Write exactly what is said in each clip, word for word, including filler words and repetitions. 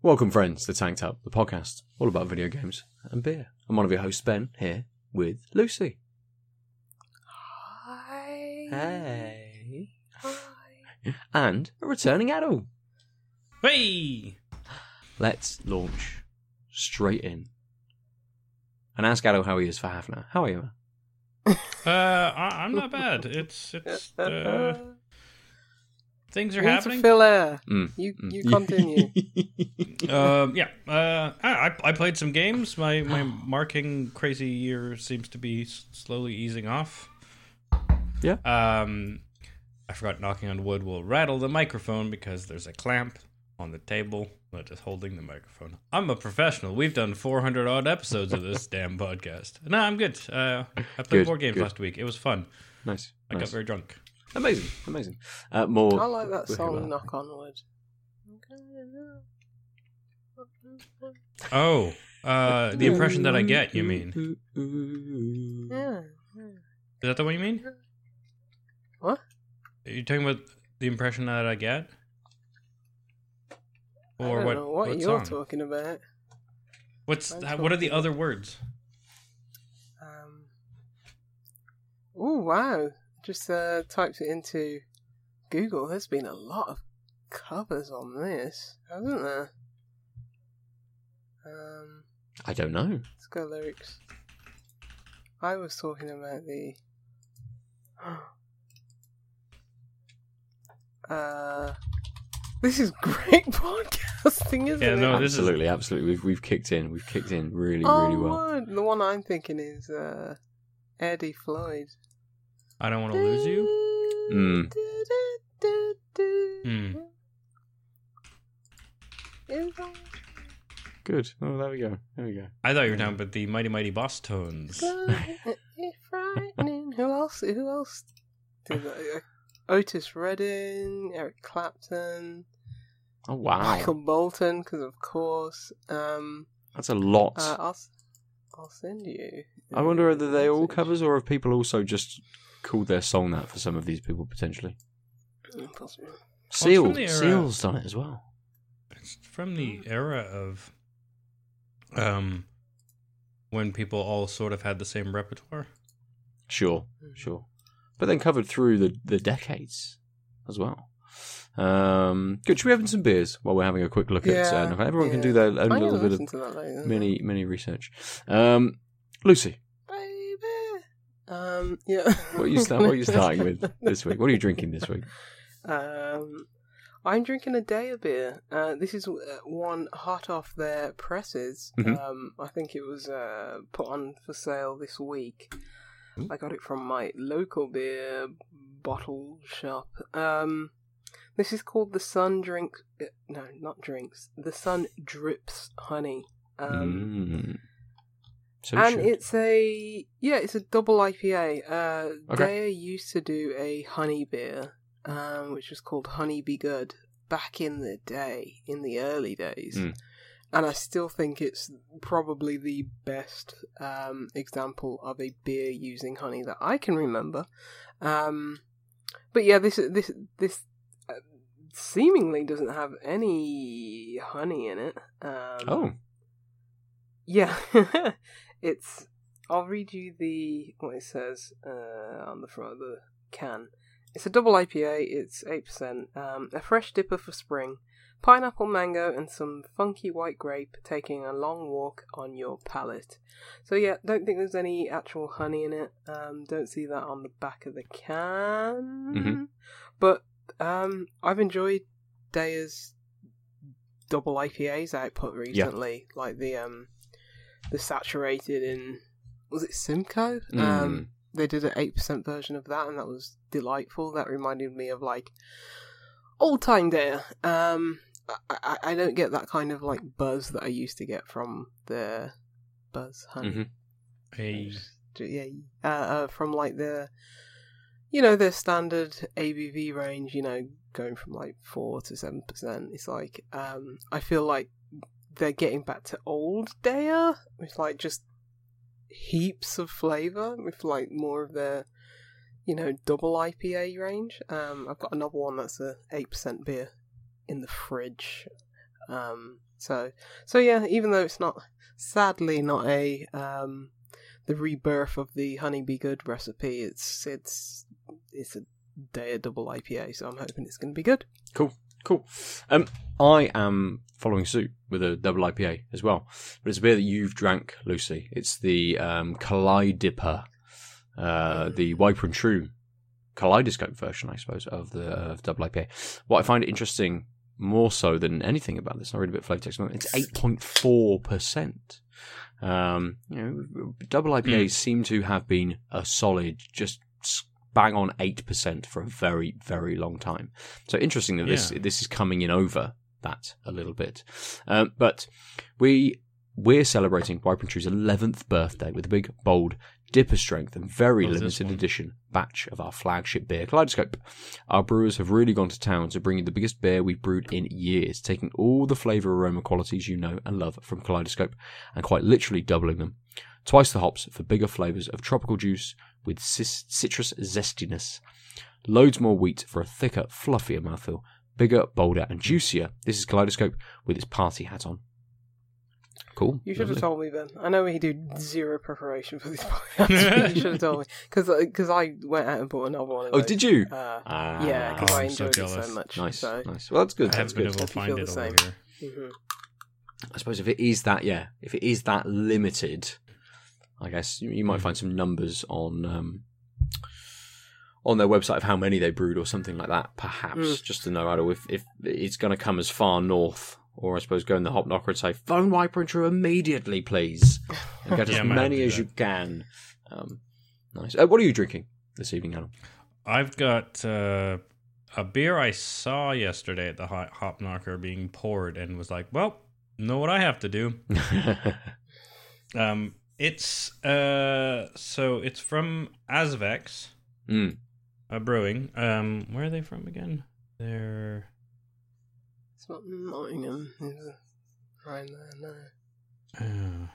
Welcome, friends, to Tanked Up, the podcast all about video games and beer. I'm one of your hosts, Ben, here with Lucy. Hi. Hey. Hi. And a returning adult. Hey! Let's launch straight in and ask Addo how he is for half an hour. How are you, man? Uh, I, I'm not bad. It's it's uh, things are We need happening. to fill air. Mm, You mm. you continue. Um, yeah. Uh, I I played some games. My my marking crazy year seems to be s- slowly easing off. Yeah. Um, I forgot knocking on wood will rattle the microphone because there's a clamp on the table that is holding the microphone. I'm a professional. We've done four hundred odd episodes of this damn podcast. No, I'm good. Uh, I played Good, board games good. last week. It was fun. Nice. I nice. got very drunk. Amazing, amazing. Uh, more. I like that we'll hear song, about Knock on Wood. Oh, uh, the impression that I get, you mean? Yeah. Is that the one you mean? What? Are you talking about the impression that I get? Or I don't what? know what, what you're song? talking about. What's I'm that, what are the talking- other words? Um. Oh wow! Just uh, typed it into Google. There's been a lot of covers on this, hasn't there? Um. I don't know. Let's go lyrics. I was talking about the. Uh, this is great podcasting, isn't Yeah, it? no, this is- absolutely, absolutely. We've we've kicked in. We've kicked in really, oh, really well. Lord. The one I'm thinking is uh, Eddie Floyd. I don't want to lose you. Mm. Mm. Good. Oh, there we go. There we go. I thought you were talking about the Mighty Mighty Boss Tones. It's frightening. Who else? Who else did that? Uh, Otis Redding, Eric Clapton, Oh wow, Michael Bolton, because of course. Um, that's a lot. uh, I'll, s- I'll send you. I wonder whether they all message. covers or if people also just called their song that for some of these people potentially. Mm, possibly. Seal, from the era- Seal's done it as well. It's from the era of um when people all sort of had the same repertoire. Sure, sure, but then covered through the, the decades as well. Um, good. Should we open some beers while we're having a quick look at? Yeah, Uh, everyone can yeah. do their own I'm gonna little bit listen of to that later. mini mini research. Um, Lucy, Baby. Um, yeah. what are you sta- what are you starting with this week? What are you drinking this week? Um, I'm drinking a Daya beer. Uh, this is uh, one hot off their presses. Mhm. Um, I think it was uh, put on for sale this week. Ooh. I got it from my local beer bottle shop. Um, this is called the Sun Drink. Uh, no, not drinks. The Sun Drips Honey. Um, Mm. So and should. it's a yeah, it's a double I P A. Uh, Okay. Daya used to do a honey beer, um, which was called Honey Be Good back in the day, in the early days, Mm. and I still think it's probably the best um, example of a beer using honey that I can remember. Um, but yeah, this this this uh, seemingly doesn't have any honey in it. Um, Oh, yeah, it's. I'll read you the what it says uh, on the front of the can. It's a double I P A. It's eight percent. Um, a fresh dipper for spring. Pineapple, mango, and some funky white grape. Taking a long walk on your palate. So yeah, don't think there's any actual honey in it. Um, don't see that on the back of the can. Mhm. But um, I've enjoyed Daya's double I P A's output recently, like the um. The saturated in was it Simcoe? Mm. Um, they did an eight percent version of that, and that was delightful. That reminded me of like old time Daya. Um, I, I I don't get that kind of like buzz that I used to get from the Buzz Honey. Mhm. Hey, Yeah, uh, uh, from like the you know their standard A B V range. You know, going from like four to seven percent. It's like um, I feel like they're getting back to old Daya with like just heaps of flavour with like more of their you know double I P A range. Um, I've got another one that's a eight percent beer in the fridge. Um, So, so yeah, even though it's not, sadly, not a um, the rebirth of the Honey Be Good recipe, it's it's it's a day a double I P A. So I'm hoping it's going to be good. Cool, cool. Um, I am following suit with a double I P A as well, but it's a beer that you've drank, Lucy. It's the um, Kaleidiper, uh, the Wiper and True Kaleidoscope version, I suppose, of the uh, double I P A. What I find interesting more so than anything about this, I read a bit of flavor text. It's eight point four percent. Um, you know, double I P As mm. seem to have been a solid, just bang on eight percent for a very, very long time. So interesting that this yeah. this is coming in over that a little bit. Um, but we we're celebrating Wiper and True's eleventh birthday with a big, bold, dipper strength and very What limited edition batch of our flagship beer, Kaleidoscope. Our brewers have really gone to town to bring you the biggest beer we've brewed in years, taking all the flavour aroma qualities you know and love from Kaleidoscope and quite literally doubling them. Twice the hops for bigger flavours of tropical juice with cis- citrus zestiness. Loads more wheat for a thicker, fluffier mouthfeel. Bigger, bolder and juicier. This is Kaleidoscope with its party hat on. Cool. You should Lovely. have told me then. I know we do zero preparation for this podcast. You should have told me. Because I went out and bought another one of Oh, those. did you? Uh, ah, yeah, because oh, I I'm so enjoyed it jealous. so much. Nice, so. nice. Well, that's good. I That's haven't been good. able to Hope find you feel it the over same. here. Mm-hmm. I suppose if it is that, yeah, if it is that limited, I guess you, you might find some numbers on um, on their website of how many they brewed or something like that, perhaps, Mm. just to know how to, if, if it's going to come as far north, or I suppose go in the Hop Knocker and say, phone Wiper and True immediately, please, and get Yeah, I as might have to many do as that. you can. Um, nice. Uh, what are you drinking this evening, Adam? I've got uh, a beer I saw yesterday at the Hot Hop Knocker being poured and was like, well, know what I have to do. um, it's uh, so it's from Azvex mm. uh, Brewing. Um, where are they from again? They're It's not Nottingham. It's right there, no. uh,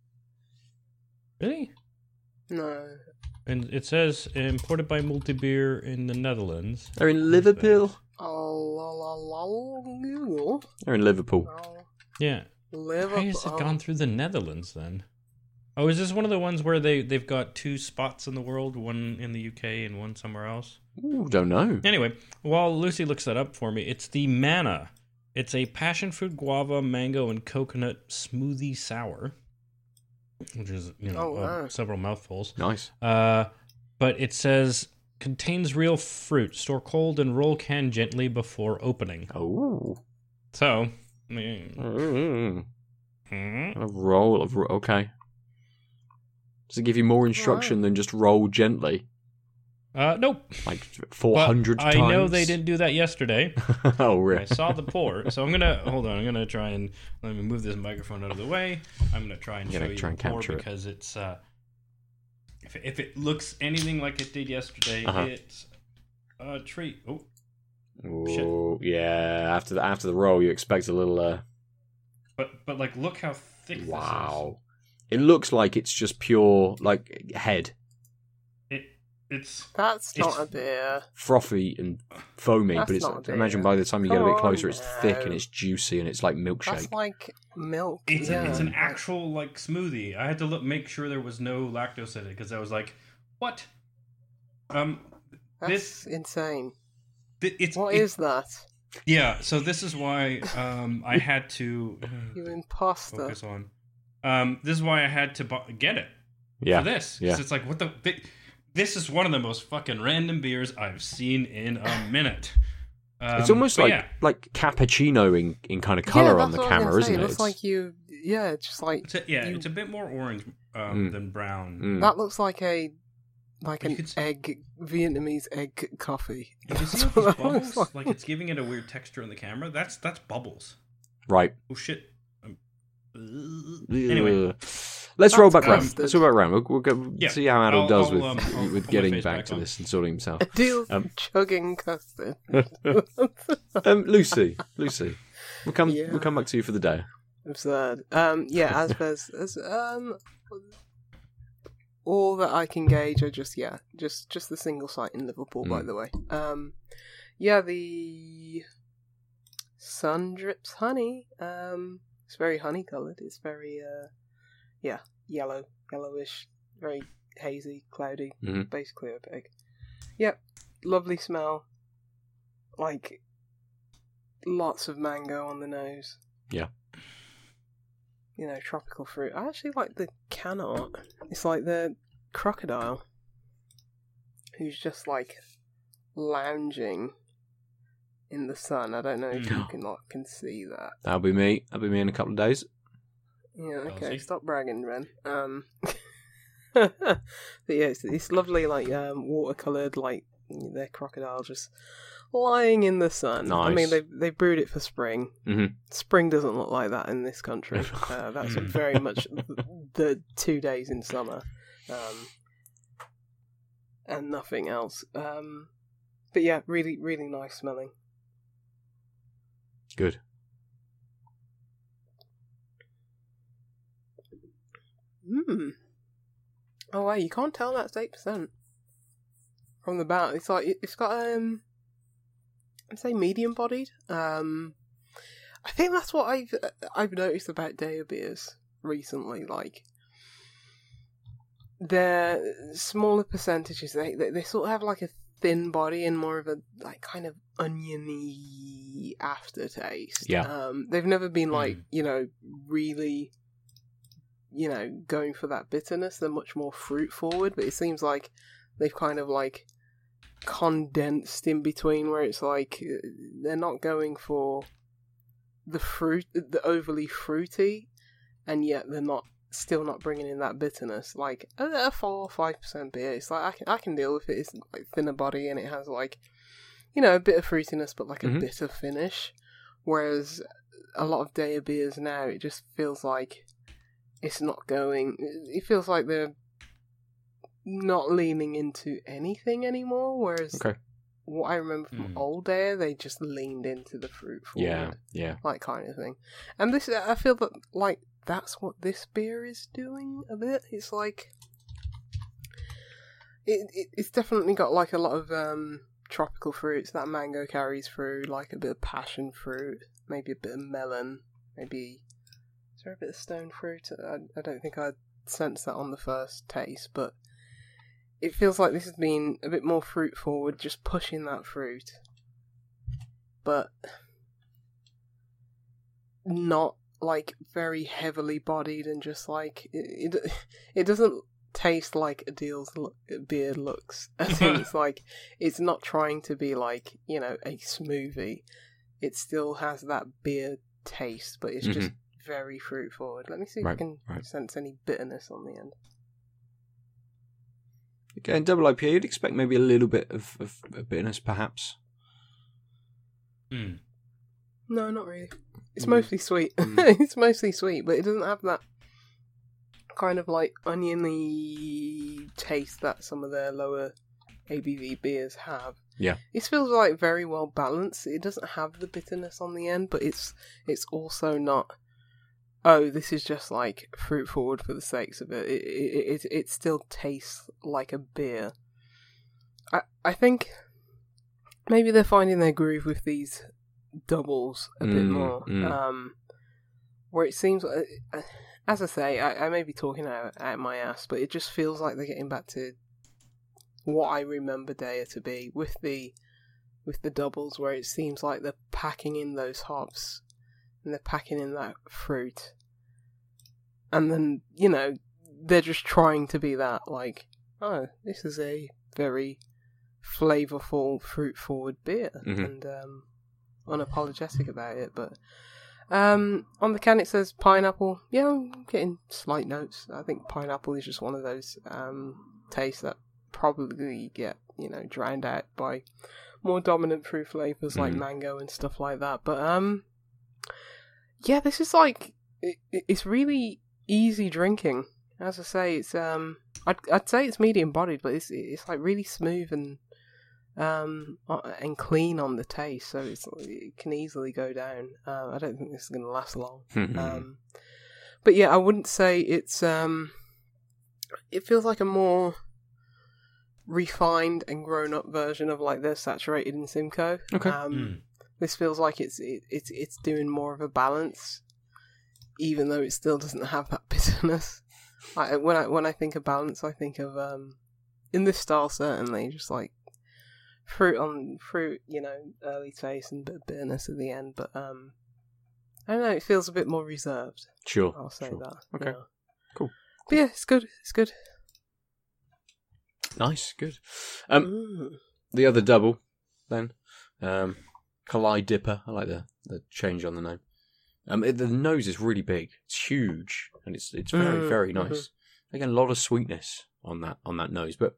really. No. And it says imported by Multibeer in the Netherlands. They're in Liverpool. Oh, la, la, la, Google. They're in Liverpool. Oh, Yeah. Liverpool. Why has it gone through the Netherlands then? Oh, is this one of the ones where they, they've got two spots in the world, one in the U K and one somewhere else? Ooh, don't know. Anyway, while Lucy looks that up for me, it's the Mana. It's a passion fruit, guava, mango, and coconut smoothie sour, which is, you know, Oh, wow. uh, several mouthfuls. Nice. Uh, but it says, contains real fruit, store cold, and roll can gently before opening. Oh. So, I mean, Mm. hmm? A roll of okay. Does it give you more instruction than just roll gently, uh, nope. like four hundred But times? I know they didn't do that yesterday. Oh, I really? saw the pour, so I'm gonna hold on. I'm gonna try and let me move this microphone out of the way. I'm gonna try and You're show gonna you try the and pour capture it. because it's uh, if it, if it looks anything like it did yesterday, Uh-huh. it's a treat. Oh, Oh, yeah. After the after the roll, you expect a little. Uh, but but like, look how thick wow. It looks like it's just pure like head, this is. It it's That's not It's- a beer. frothy and foamy. That's but it's not a beer. imagine by the time you get a Come bit closer, on it's thick and now. it's juicy and it's like milkshake. That's like milk. it's yeah. a, it's an actual like smoothie. I had to look make sure there was no lactose in it because I was like, what? Um, That's this insane. th- it's What it- is that? Yeah, so this is why um, I had to You imposter. focus on. Um, this is why I had to bu- get it yeah. for this. 'Cause yeah. it's like, what the? thi- This is one of the most fucking random beers I've seen in a minute. Um, It's almost but like yeah, like cappuccino in, in kind of color yeah, on that's the what I was camera, gonna say. isn't It it? looks It's- like you. Yeah, it's just like it's a, yeah, you- it's a bit more orange um, Mm. than brown. Mm. that looks like a like You an could s- egg Vietnamese egg coffee. You can see That's all what these that looks bubbles, like. like it's giving it a weird texture in the camera. That's that's bubbles. Right. Oh shit. Um, anyway, Ugh. let's roll That's back round. custard. Let's roll back round. We'll, we'll go Yeah, see how Adam I'll- does I'll, with um, I'll with put my getting face back back to on. this and sorting himself. Deal Um, chugging custard. um, Lucy, Lucy, we'll come. Yeah. We'll come back to you for the day. Absurd. Um, yeah, as there's as um, all that I can gauge are just yeah, just just the single site in Liverpool. By Mm. the way, um, yeah, the Sun Drips Honey, um, It's very honey coloured. It's very, uh, yeah, yellow, yellowish, very hazy, cloudy, Mhm. basically opaque. Yep, lovely smell. Like, lots of mango on the nose. Yeah. You know, tropical fruit. I actually like the can art. It's like the crocodile who's just like lounging in the sun. I don't know if you Mm. can like, can see that. That'll be me. That'll be me in a couple of days. Yeah, okay, Chelsea? stop bragging, Ren. Um, but yeah, it's, it's lovely, like um, watercoloured, like their crocodile just lying in the sun. I mean, Nice. they they brewed it for spring. Mhm. Spring doesn't look like that in this country. Uh, that's Mm. very much the two days in summer, um, and nothing else. Um, but yeah, really, really nice smelling. Good. Hmm. Oh wow, you can't tell that's eight percent from the bat. It's like it's got um, I'd say medium bodied. Um, I think that's what I've I've noticed about Daya beers recently. Like they're smaller percentages. They, they they sort of have like a thin body and more of a like kind of oniony aftertaste. Yeah. Um, they've never been like Mm. you know really. You know, going for that bitterness. They're much more fruit forward, but it seems like they've kind of like condensed in between where it's like they're not going for the fruit, the overly fruity, and yet they're not still not bringing in that bitterness. Like a, a four or five percent beer, it's like I can I can deal with it. It's like thinner body and it has like you know a bit of fruitiness, but like a Mhm. bitter finish. Whereas a lot of Daya beers now, it just feels like it's not going. It feels like they're not leaning into anything anymore. Whereas Okay. what I remember from Mm. old Daya, they just leaned into the fruit forward, Yeah. Yeah. like kind of thing. And this, I feel that like that's what this beer is doing a bit. It's like it, it it's definitely got like a lot of um tropical fruits. That mango carries through, like a bit of passion fruit, maybe a bit of melon, maybe. Is there a bit of stone fruit? I, I don't think I'd sense that on the first taste, but it feels like this has been a bit more fruit forward, just pushing that fruit, but not like very heavily bodied and just like it. It, it doesn't taste like a deal's look, beer looks. As in, it's like it's not trying to be like you know a smoothie. It still has that beer taste, but it's just very fruit forward. Let me see if I Right, can right. sense any bitterness on the end. Again, double I P A, you'd expect maybe a little bit of, of, of bitterness, perhaps. Mm. No, not really. It's Mm. mostly sweet. Mm. It's mostly sweet, but it doesn't have that kind of like oniony taste that some of their lower A B V beers have. Yeah. It feels like very well balanced. It doesn't have the bitterness on the end, but it's it's also not. Oh, this is just like fruit forward for the sakes of it. It it it, it still tastes like a beer. I I think maybe they're finding their groove with these doubles a bit Mm, more. mm. Um, where it seems, uh, as I say, I, I may be talking out, out my ass, but it just feels like they're getting back to what I remember Daya to be with the with the doubles, where it seems like they're packing in those hops and they're packing in that fruit, and then you know they're just trying to be that like, oh, this is a very flavorful, fruit forward beer, Mhm. and um, unapologetic about it. But um, on the can it says pineapple. Yeah, I'm getting slight notes. I think pineapple is just one of those um, tastes that probably get you know drowned out by more dominant fruit flavors like Mhm. mango and stuff like that. But um, yeah, this is like it, it's really easy drinking. As I say, it's um, I'd I'd say it's medium bodied, but it's it's like really smooth and um and clean on the taste, so it's it can easily go down. Uh, I don't think this is going to last long. Um, but yeah, I wouldn't say it's um, it feels like a more refined and grown up version of like the Saturated in Simcoe. Okay. Um, Mm. This feels like it's it, it's it's doing more of a balance. even though it still doesn't have that bitterness. I, when I when I think of balance, I think of um, in this style certainly just like fruit on fruit, you know, early taste and a bit of bitterness at the end. But um, I don't know, it feels a bit more reserved. Sure, I'll say sure. that. Okay, yeah. cool. But yeah, it's good. It's good. Nice, good. Um, Mm. the other double, then, um, Kalai Dipper. I like the the change on the name. Um, it, the nose is really big. It's huge, and it's it's very Mm, very mhm. nice. Again, a lot of sweetness on that on that nose, but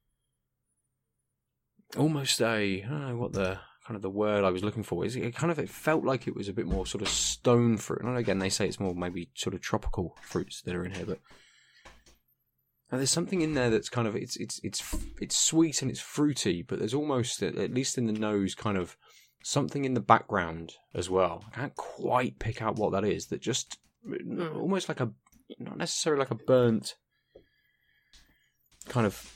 almost a I don't know what the kind of the word I was looking for is. It kind of it felt like it was a bit more sort of stone fruit. And again, they say it's more maybe sort of tropical fruits that are in here, but and there's something in there that's kind of it's it's it's it's sweet and it's fruity, but there's almost at least in the nose kind of something in the background as well. I can't quite pick out what that is. That just Mm. almost like a not necessarily like a burnt kind of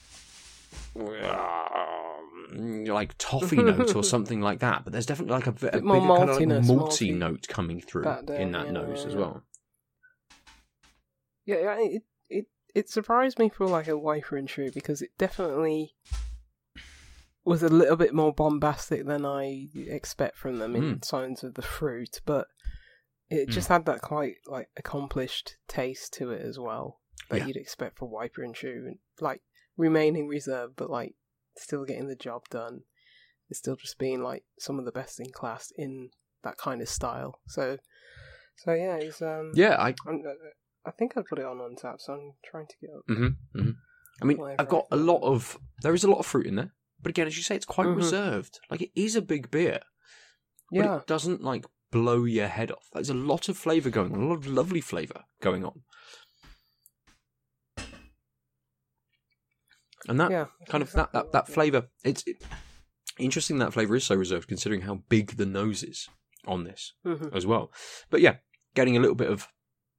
um, like toffee note or something like that. But there's definitely like a, a Bit more bigger kind of like maltiness, malty malty. note coming through Back down, in that yeah, nose as yeah. well. Yeah, yeah, it, it it surprised me for like a Wiper and Shrew because it definitely was a little bit more bombastic than I expect from them in Mm. Signs of the Fruit, but it Mm. just had that quite like accomplished taste to it as well that Yeah. you'd expect for Wiper and Shrew, and like remaining reserved, but like still getting the job done. It's still just being like some of the best in class in that kind of style. So, so yeah, it's um Yeah, I I'm, uh, I think I put it on Untapped, so I'm trying to get up. Mm-hmm, mm-hmm. I mean, Whatever I've got I a thought. lot of. There is a lot of fruit in there, but again, as you say, it's quite Mhm. reserved. Like it is a big beer, but Yeah, it doesn't like blow your head off. There's a lot of flavour going on, a lot of lovely flavour going on, and that yeah. kind of that that, that flavour. It's it, interesting that flavour is so reserved, considering how big the nose is on this hmm as well. But yeah, getting a little bit of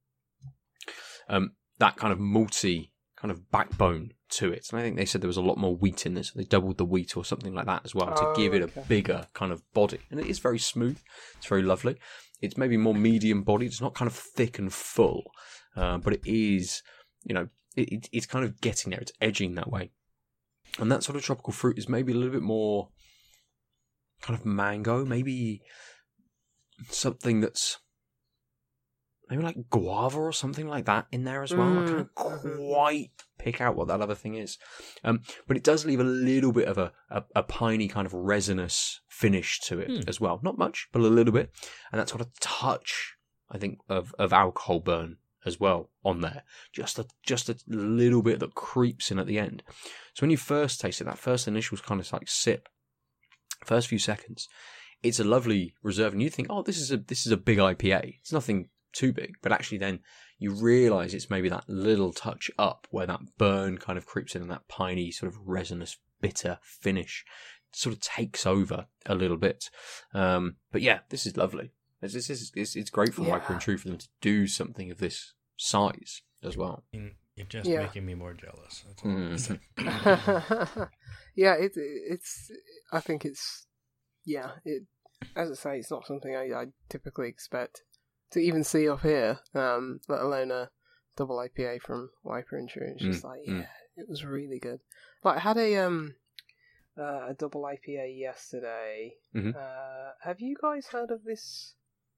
um, that kind of malty kind of backbone to it. And I think they said there was a lot more wheat in this. They doubled the wheat or something like that as well to Oh, give it okay. a bigger kind of body. And it is very smooth. It's very lovely. It's maybe more medium bodied. It's not kind of thick and full, uh, but it is, you know, it, it, it's kind of getting there. It's edging that way. And that sort of tropical fruit is maybe a little bit more kind of mango, maybe something that's maybe like guava or something like that in there as well. I Mm, can't mhm. quite pick out what that other thing is. Um, but it does leave a little bit of a, a, a piney kind of resinous finish to it Hmm. as well. Not much, but a little bit. And that's got a touch, I think, of, of alcohol burn as well on there. Just a just a little bit that creeps in at the end. So when you first taste it, that first initial kind of like sip, first few seconds, it's a lovely reserve, and you think, oh, this is a this is a big I P A. It's nothing too big, but actually then you realise it's maybe that little touch up where that burn kind of creeps in and that piney sort of resinous bitter finish sort of takes over a little bit. Um, but yeah, this is lovely. This is it's, it's, it's great for Yeah. Wiper and True for them to do something of this size as well. Mm, You're just Yeah. making me more jealous. That's all I'm Mhm. saying. yeah, it, it's. I think it's. Yeah, it. As I say, it's not something I, I typically expect to even see up here. Um, let alone a double I P A from Wiper and True. It's just Mm, like, mm. yeah, it was really good. Like, I had a um, uh, a double I P A yesterday. Mhm. Uh, have you guys heard of this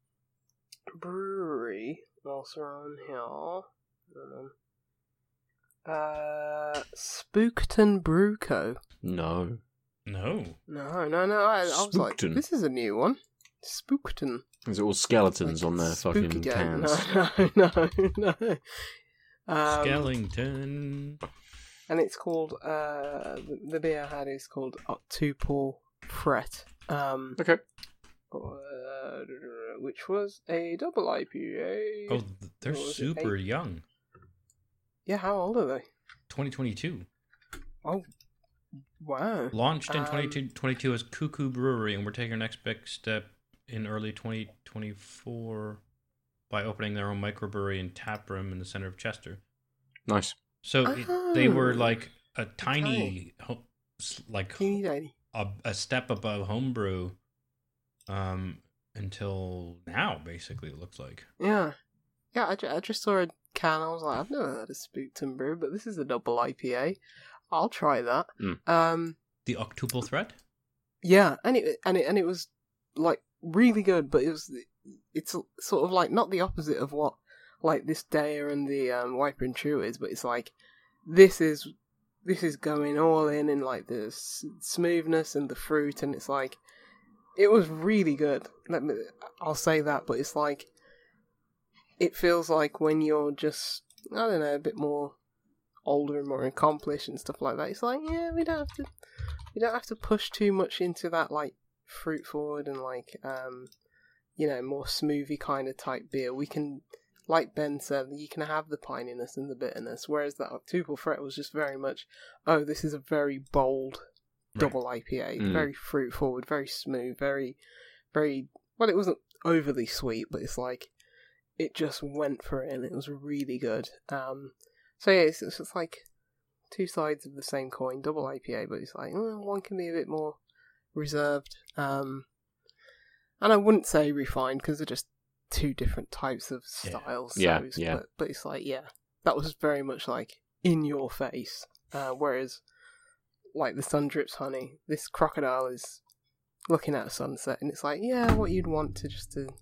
brewery? Also on here. Um, uh, Spookton Brew Co. No. No. No, no, no. I, I was like, Spookton. this is a new one. Spookton. Is it all skeletons Like on their spooky fucking game. cans? No, no, no, no. Um, Skellington. and it's called, uh, the, the beer I had is called Octuple Fret. Um, Okay. uh, which was a double I P A. Oh, they're What was it, super eight? young. Yeah, how old are they? twenty twenty-two. Oh, wow. Launched in Um, twenty twenty-two as Cuckoo Brewery, and we're taking our next big step in early twenty twenty-four by opening their own microbrewery and tap room in the center of Chester. Nice. So it, they were Oh, like a tiny, ho- s- like Teeny tiny. a, a step above homebrew, um, until now. Basically, it looks like. Yeah. yeah, I, ju- I just saw a can. I was like, I've never heard of Spookton Brew, but this is a double I P A. I'll try that. Mm. Um, The octuple threat? yeah, and it and it and it was like really good, but it was it's sort of like not the opposite of what like this Daya and the um, Wiper and True is, but it's like this is this is going all in in like the s- smoothness and the fruit, and it's like it was really good. Let me, I'll say that, but it's like it feels like when you're just I don't know a bit more older and more accomplished and stuff like that. It's like yeah, we don't have to we don't have to push too much into that like fruit forward and like um you know more smoothie kind of type beer. We can. Like Ben said, you can have the pininess and the bitterness, whereas that octuple threat was just very much, oh, this is a very bold double I P A, Mm. very fruit forward, very smooth, very, very, well, it wasn't overly sweet, but it's like, it just went for it, and it was really good. Um, so yeah, it's, it's just like two sides of the same coin, double I P A, but it's like, oh, one can be a bit more reserved, um, and I wouldn't say refined, because they're just two different types of styles. Yeah, so it's- yeah. But, but it's like, yeah, that was very much like in your face. Uh, whereas, like the Sun Drips Honey, this crocodile is looking at a sunset, and it's like, yeah, what you'd want to just to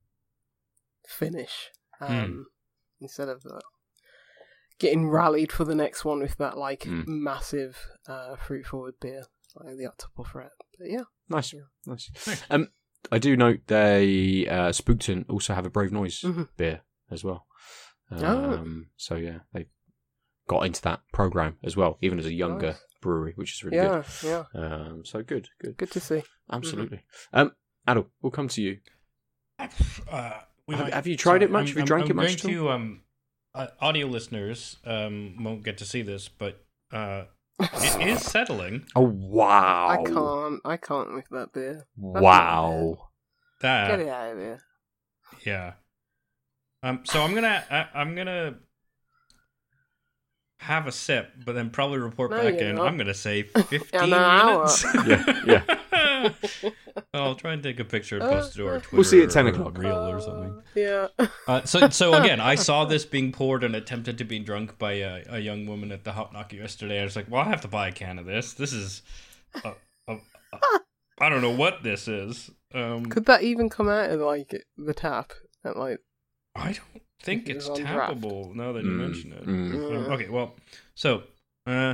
finish, um, instead of uh, getting rallied for the next one with that like Mm. massive uh, fruit forward beer, like the octuple threat. But yeah, Nice, Yeah. nice. Nice. Um, I do note they uh, Spookton also have a Brave Noise Mhm. beer as well. Oh. Um, So yeah, they got into that program as well, even as a younger Nice. brewery, which is really yeah, yeah, good. Um, so good, good, good to see. absolutely. Um, Adel, we'll come to you. Uh, we Have- might- have you tried it much? I'm- Have you I'm- drank I'm it much Going at to, um, uh, audio listeners um, won't get to see this, but uh, it is settling. Oh wow! I can't, I can't with that beer. Wow! That Get it out of here. Yeah. Um. So I'm gonna I, I'm gonna have a sip, but then probably report No, back you're in. not. I'm gonna say fifteen an hour. minutes. Yeah, yeah. I'll try and take a picture and post it to our Twitter. We'll see at ten or o'clock. Reel or something. Yeah. Uh, so, so again, I saw this being poured and attempted to be drunk by a, a young woman at the Hop Knocker yesterday. I was like, "Well, I have to buy a can of this. This is, uh, uh, uh, I don't know what this is." Um, Could that even come out of like the tap at like? I don't think If it it's was on draft. tappable now that you Mm, mention it. mm. Um, okay, well, so uh,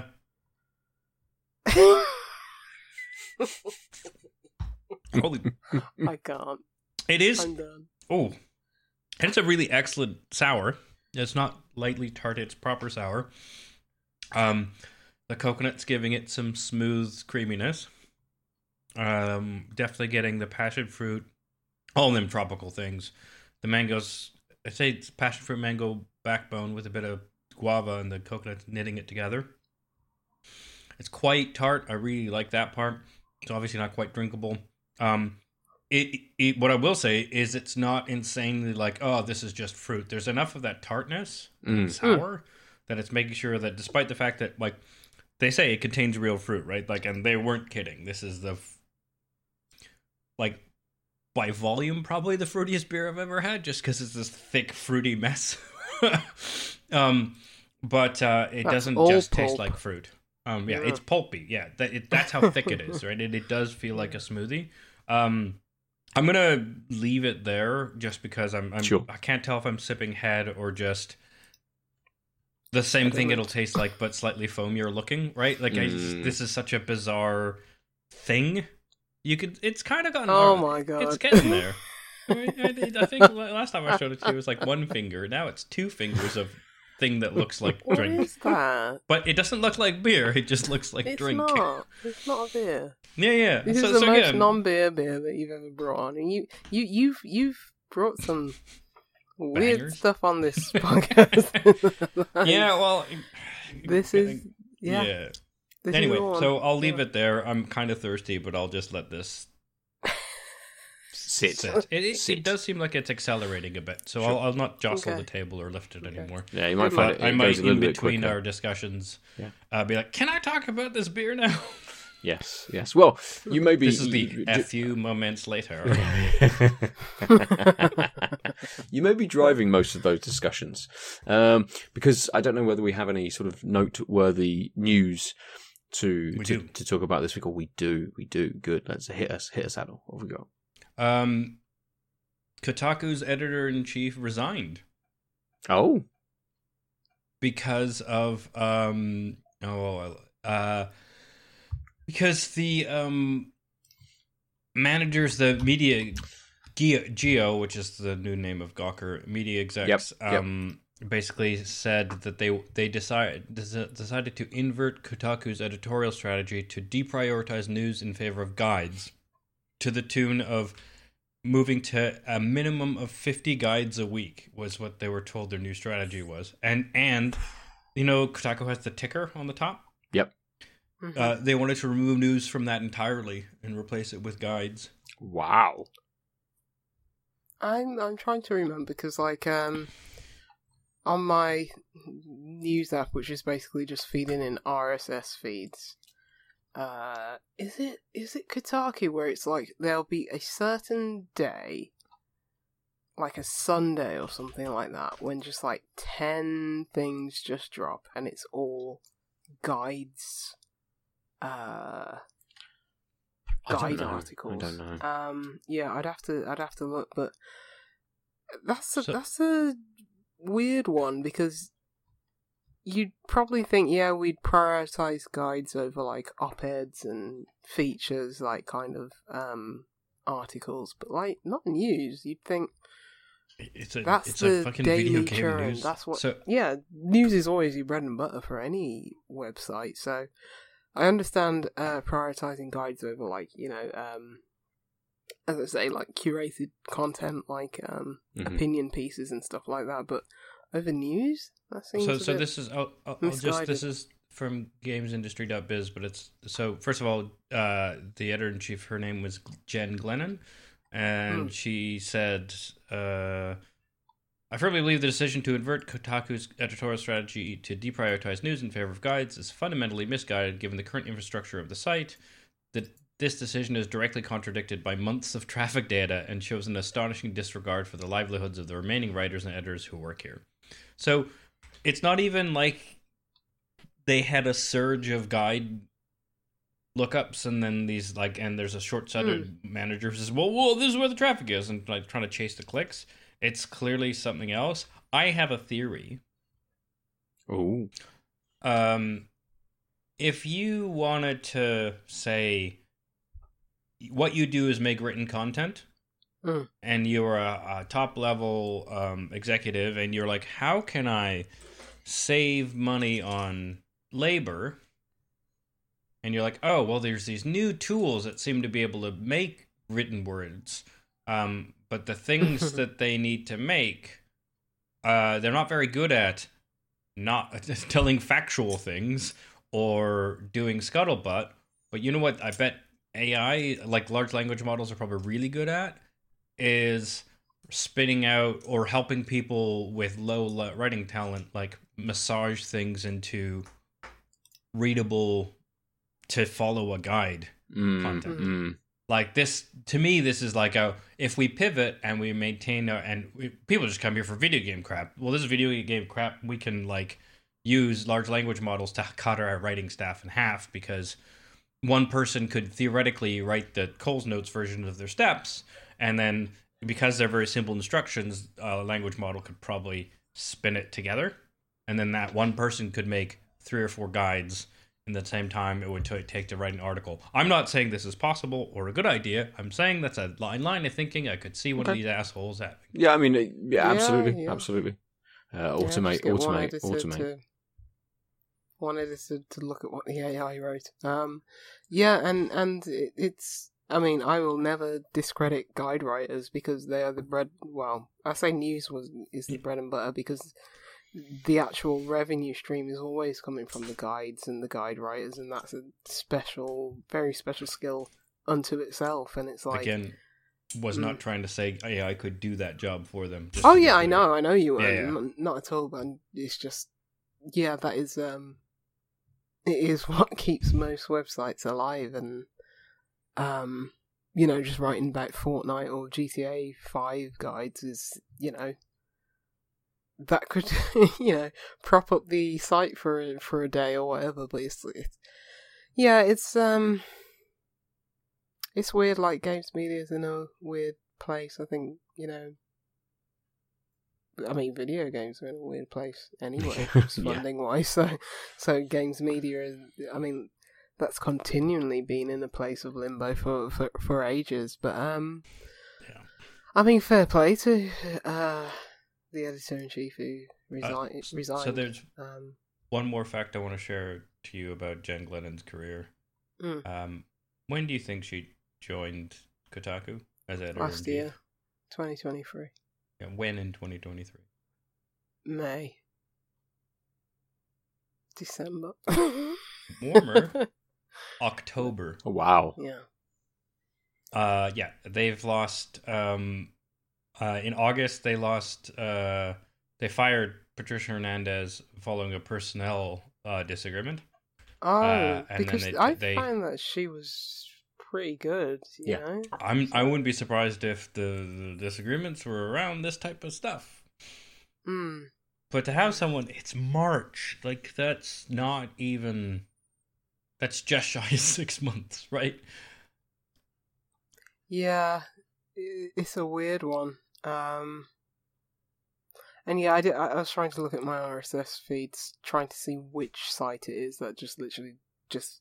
holy, I can't. it is. I'm done. Oh, and it's a really excellent sour. It's not lightly tart; it's proper sour. Um, the coconut's giving it some smooth creaminess. Um, definitely getting the passion fruit, all them tropical things. The mangoes, I'd say it's passion fruit mango backbone with a bit of guava and the coconut knitting it together. It's quite tart. I really like that part. It's obviously not quite drinkable. Um, it, it what I will say is it's not insanely like, oh, this is just fruit. There's enough of that tartness and Mm. sour that it's making sure that despite the fact that like they say it contains real fruit, right? Like, and they weren't kidding. This is the f- like by volume probably the fruitiest beer I've ever had, just because it's this thick fruity mess. um, but uh, it That's doesn't all just taste pulp. like fruit. Um, yeah, Yeah. it's pulpy. Yeah, that, it, that's how thick it is, right? And it does feel like a smoothie. Um, I'm gonna leave it there just because I'm, I'm Sure. I can't tell if I'm sipping head or just the same thing it'll taste like, but slightly foamier looking, right? Like I just, Mm. this is such a bizarre thing. You could, it's kind of gotten. Oh my god. It's getting there. I, mean, I, I think last time I showed it to you, it was like one finger. Now it's two fingers of thing that looks like What drink. is that? But it doesn't look like beer. It just looks like It's drink. not. It's not a beer. Yeah, yeah. This so, is the so most again, non-beer beer that you've ever brought on, and you, you, you've, you've brought some weird Bangers. stuff on this podcast. Like, yeah. Well, This is yeah. yeah. This Anyway, is the one. so I'll leave Yeah. it there. I'm kind of thirsty, but I'll just let this Sit. sit. It, it, Sit. it does seem like it's accelerating a bit, so Sure. I'll, I'll not jostle Okay. the table or lift it Okay. anymore. Yeah, you might Good find luck. it. I it might, goes a in little bit between quicker. our discussions, Yeah. uh, be like, "Can I talk about this beer now?" Yes, yes. Well, you may be. This is the you, a few moments later. you may be driving most of those discussions, um, because I don't know whether we have any sort of noteworthy news to to, do. to talk about this week. Or we do, we do. Good. Let's hit us, hit us, Adel. What have we got? Um, Kotaku's editor in chief resigned Oh, because of um oh uh because the um managers, the media Geo, Geo, which is the new name of Gawker, media execs, Yep, yep. um basically said that they they decided decided to invert Kotaku's editorial strategy to deprioritize news in favor of guides, to the tune of moving to a minimum of fifty guides a week was what they were told their new strategy was. And and you know, Kotaku has the ticker on the top. yep. Mhm. Uh, they wanted to remove news from that entirely and replace it with guides. Wow. I'm I'm trying to remember because like um on my news app, which is basically just feeding in R S S feeds, uh is it is it Kotaku where it's like there'll be a certain day, like a Sunday or something like that, when just like ten things just drop and it's all guides, uh I don't guide know. articles. I don't know. Um, yeah, I'd have to, I'd have to look, but that's a, So- that's a weird one because you'd probably think, yeah, we'd prioritize guides over like op-eds and features, like kind of um articles, but like not news. You'd think It's a that's it's the a fucking daily video game churn. news. That's what. So Yeah, news is always your bread and butter for any website. So I understand uh, prioritizing guides over like you know, um, as I say, like curated content, like um, Mhm. opinion pieces and stuff like that. But over news, that seems so a so bit this is I'll, I'll, I'll just misguided. this is from gamesindustry dot biz, but it's so first of all, uh, the editor in chief, her name was Jen Glennon, and Hmm. she said, uh, "I firmly believe the decision to invert Kotaku's editorial strategy to deprioritize news in favor of guides is fundamentally misguided, given the current infrastructure of the site. That this decision is directly contradicted by months of traffic data and shows an astonishing disregard for the livelihoods of the remaining writers and editors who work here." So it's not even like they had a surge of guide lookups and then these like and there's a short-sighted manager who says, well, well, this is where the traffic is, and like trying to chase the clicks. It's clearly something else. I have a theory. Oh, Um, if you wanted to say what you do is make written content, Mm. and you're a, a top level um, executive, and you're like, how can I save money on labor? And you're like, oh, well, there's these new tools that seem to be able to make written words, um, but the things that they need to make, uh, they're not very good at not telling factual things or doing scuttlebutt. But you know what I bet A I, like large language models, are probably really good at is spitting out or helping people with low le- writing talent, like massage things into readable to follow a guide mm, content. mm. Like this, to me, this is like a, if we pivot and we maintain our, and we, people just come here for video game crap. Well, this is video game crap. We can like use large language models to cut our writing staff in half, because one person could theoretically write the Coles Notes version of their steps, and then because they're very simple instructions, a language model could probably spin it together, and then that one person could make three or four guides in the same time it would t- take to write an article. I'm not saying this is possible or a good idea. I'm saying that's a line line of thinking I could see one Okay. of these assholes having. Yeah, I mean, yeah, Yeah, absolutely, yeah. absolutely. Uh, Yeah, automate, just get one automate, editor automate. To, one editor to look at what the A I wrote. Um, yeah, and and it, it's. I mean, I will never discredit guide writers because they are the bread. Well, I say news was is the bread and butter because the actual revenue stream is always coming from the guides and the guide writers, and that's a special, very special skill unto itself. And it's like, Again, was not Mm. trying to say A I could do that job for them. just oh to be yeah, I clear. know, I know you Yeah, weren't. yeah. N- Not at all, but it's just, yeah, that is um, it is what keeps most websites alive, and um, you know, just writing about Fortnite or G T A five guides is, you know, that could, you know, prop up the site for for a day or whatever. But it's, it's yeah, it's um, it's weird. Like, games media is in a weird place. I think, you know, I mean, video games are in a weird place anyway, funding wise. So, so games media is, I mean, that's continually been in a place of limbo for for, for ages. But um, Yeah. I mean, fair play to uh the editor in chief who resi- Uh, s- resigned. So there's um, one more fact I want to share to you about Jen Glennon's career. mm, Um, when do you think she joined Kotaku as editor? last year, twenty twenty three, Yeah, when in twenty twenty-three? May, December. Warmer. October. Oh, wow. Yeah. Uh, yeah, they've lost. Um, uh, in August, they lost. Uh, they fired Patricia Hernandez following a personnel uh, disagreement. Oh, Uh, and then because they- I they- found that she was pretty good. You Yeah. know? I'm. I wouldn't be surprised if the, the disagreements were around this type of stuff. Mm. But to have someone, it's March. Like, that's not even. That's just shy of six months, right? Yeah, i- it's a weird one. Um, and yeah, I did. I I was trying to look at my R S S feeds, trying to see which site it is that just literally just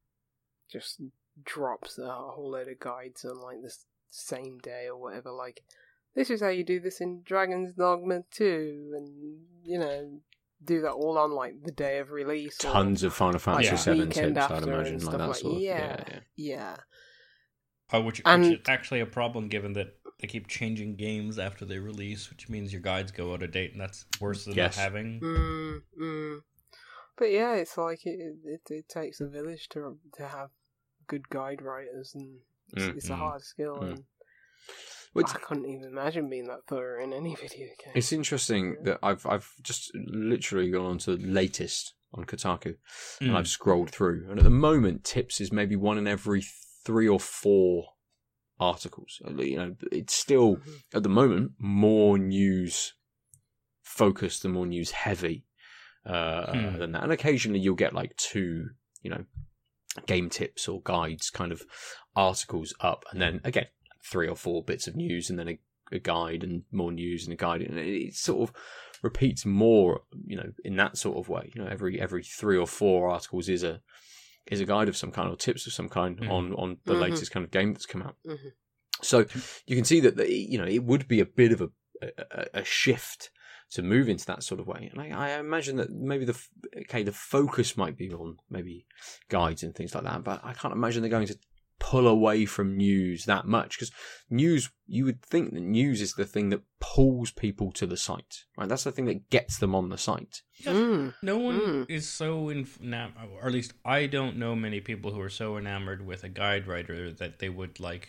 just drops a whole load of guides on like the s- same day or whatever. Like, this is how you do this in Dragon's Dogma two, and you know, do that all on like the day of release. or- Tons of Final Fantasy Yeah. seven weekend tips, I'd after imagine, and like stuff that like- sort of. yeah. Yeah, yeah. Yeah. Oh, which, And- which is actually a problem given that they keep changing games after they release, which means your guides go out of date, and that's worse than Yes. not having. Mm, mm. But yeah, it's like it, it it takes a village to to have good guide writers, and it's, Mm, it's a mm, hard skill, mm. and Well, it's, I couldn't even imagine being that thorough in any video game. it's interesting that I've I've just literally gone on to the latest on Kotaku, and Mm. I've scrolled through, and at the moment, tips is maybe one in every three or four articles. You know, it's still Mhm. at the moment more news focused and more news heavy uh, Hmm. than that. And occasionally you'll get like two, you know, game tips or guides kind of articles up, and then again three or four bits of news, and then a, a guide, and more news and a guide, and it, it sort of repeats more, you know, in that sort of way. You know, every every three or four articles is a is a guide of some kind or tips of some kind Mhm. on on the Mhm. latest kind of game that's come out. Mhm. So you can see that the, you know, it would be a bit of a, a a shift to move into that sort of way, and I, I imagine that maybe the okay the focus might be on maybe guides and things like that, but I can't imagine they're going to pull away from news that much, because news, you would think that news is the thing that pulls people to the site, right? That's the thing that gets them on the site. Mm. No one Mm. is so enamored, or at least I don't know many people who are so enamored with a guide writer that they would like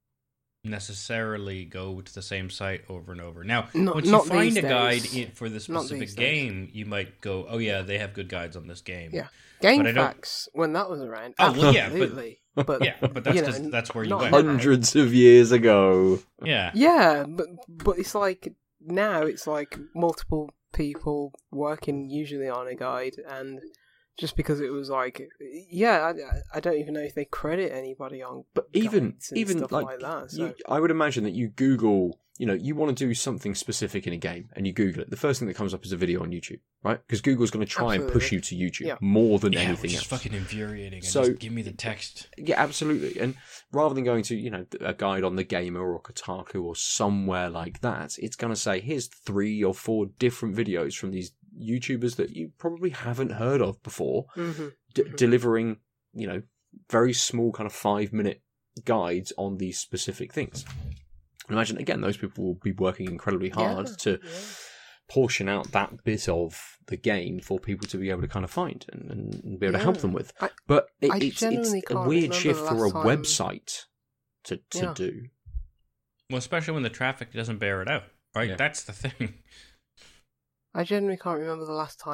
necessarily go to the same site over and over. Now, Not- once not you find these a guide days. in, for the Not specific these days. game, you might go, "Oh yeah, they have good guides on this game." Yeah. Game But I don't- Facts, when that was around, Oh, well, yeah, but- absolutely. but, yeah, but that's you know, just, that's where you not went. now. Hundreds of years ago. Yeah, Yeah, but but it's like now it's like multiple people working usually on a guide, and just because it was like, yeah, I, I don't even know if they credit anybody on, But even guides and even stuff like, like, that. So you, I would imagine that you Google, you know, you want to do something specific in a game, and you Google it. The first thing that comes up is a video on YouTube, right? Because Google's going to try and push you to YouTube Yeah. more than yeah, anything which else. is fucking infuriating. And So- just give me the text. Yeah, absolutely. And rather than going to, you know, a guide on The Gamer or Kotaku or somewhere like that, it's going to say, here's three or four different videos from these YouTubers that you probably haven't heard of before, Mhm. d- Mhm. delivering, you know, very small kind of five minute guides on these specific things. Imagine, again, those people will be working incredibly hard Yeah, to yeah. portion out that bit of the game for people to be able to kind of find and, and be able to help Yeah. them with. I- But it, I it's, it's genuinely a can't weird remember shift the for a last time- website to, to Yeah. do. Well, especially when the traffic doesn't bear it out, right? Yeah. That's the thing. I genuinely can't remember the last time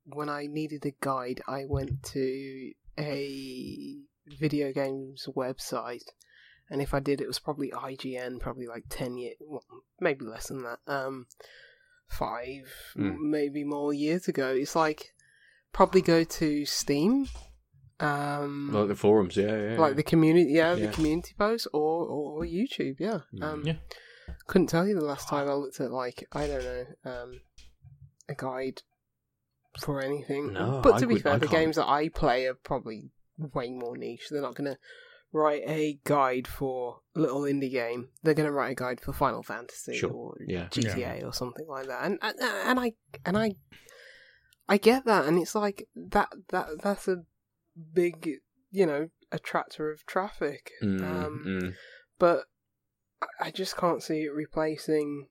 when I needed a guide, I went to a video games website, and if I did, it was probably I G N, probably like ten years, well, maybe less than that, um, five, Mm. maybe more years ago. It's like probably go to Steam, um, Like the forums, yeah, yeah. like the community, yeah, Yeah. the community posts, or, or YouTube, yeah. Mm. Um, Yeah. Couldn't tell you the last time I looked at, like, I don't know, um, a guide for anything. No, but I to be would- fair, I the can't. games that I play are probably way more niche. They're not going to write a guide for a little indie game. They're going to write a guide for Final Fantasy Sure. or Yeah. G T A or something like that. And and, and I and I I get that, and it's like that that that's a big, you know, attractor of traffic. Mm, Um, mm. but I- I just can't see it replacing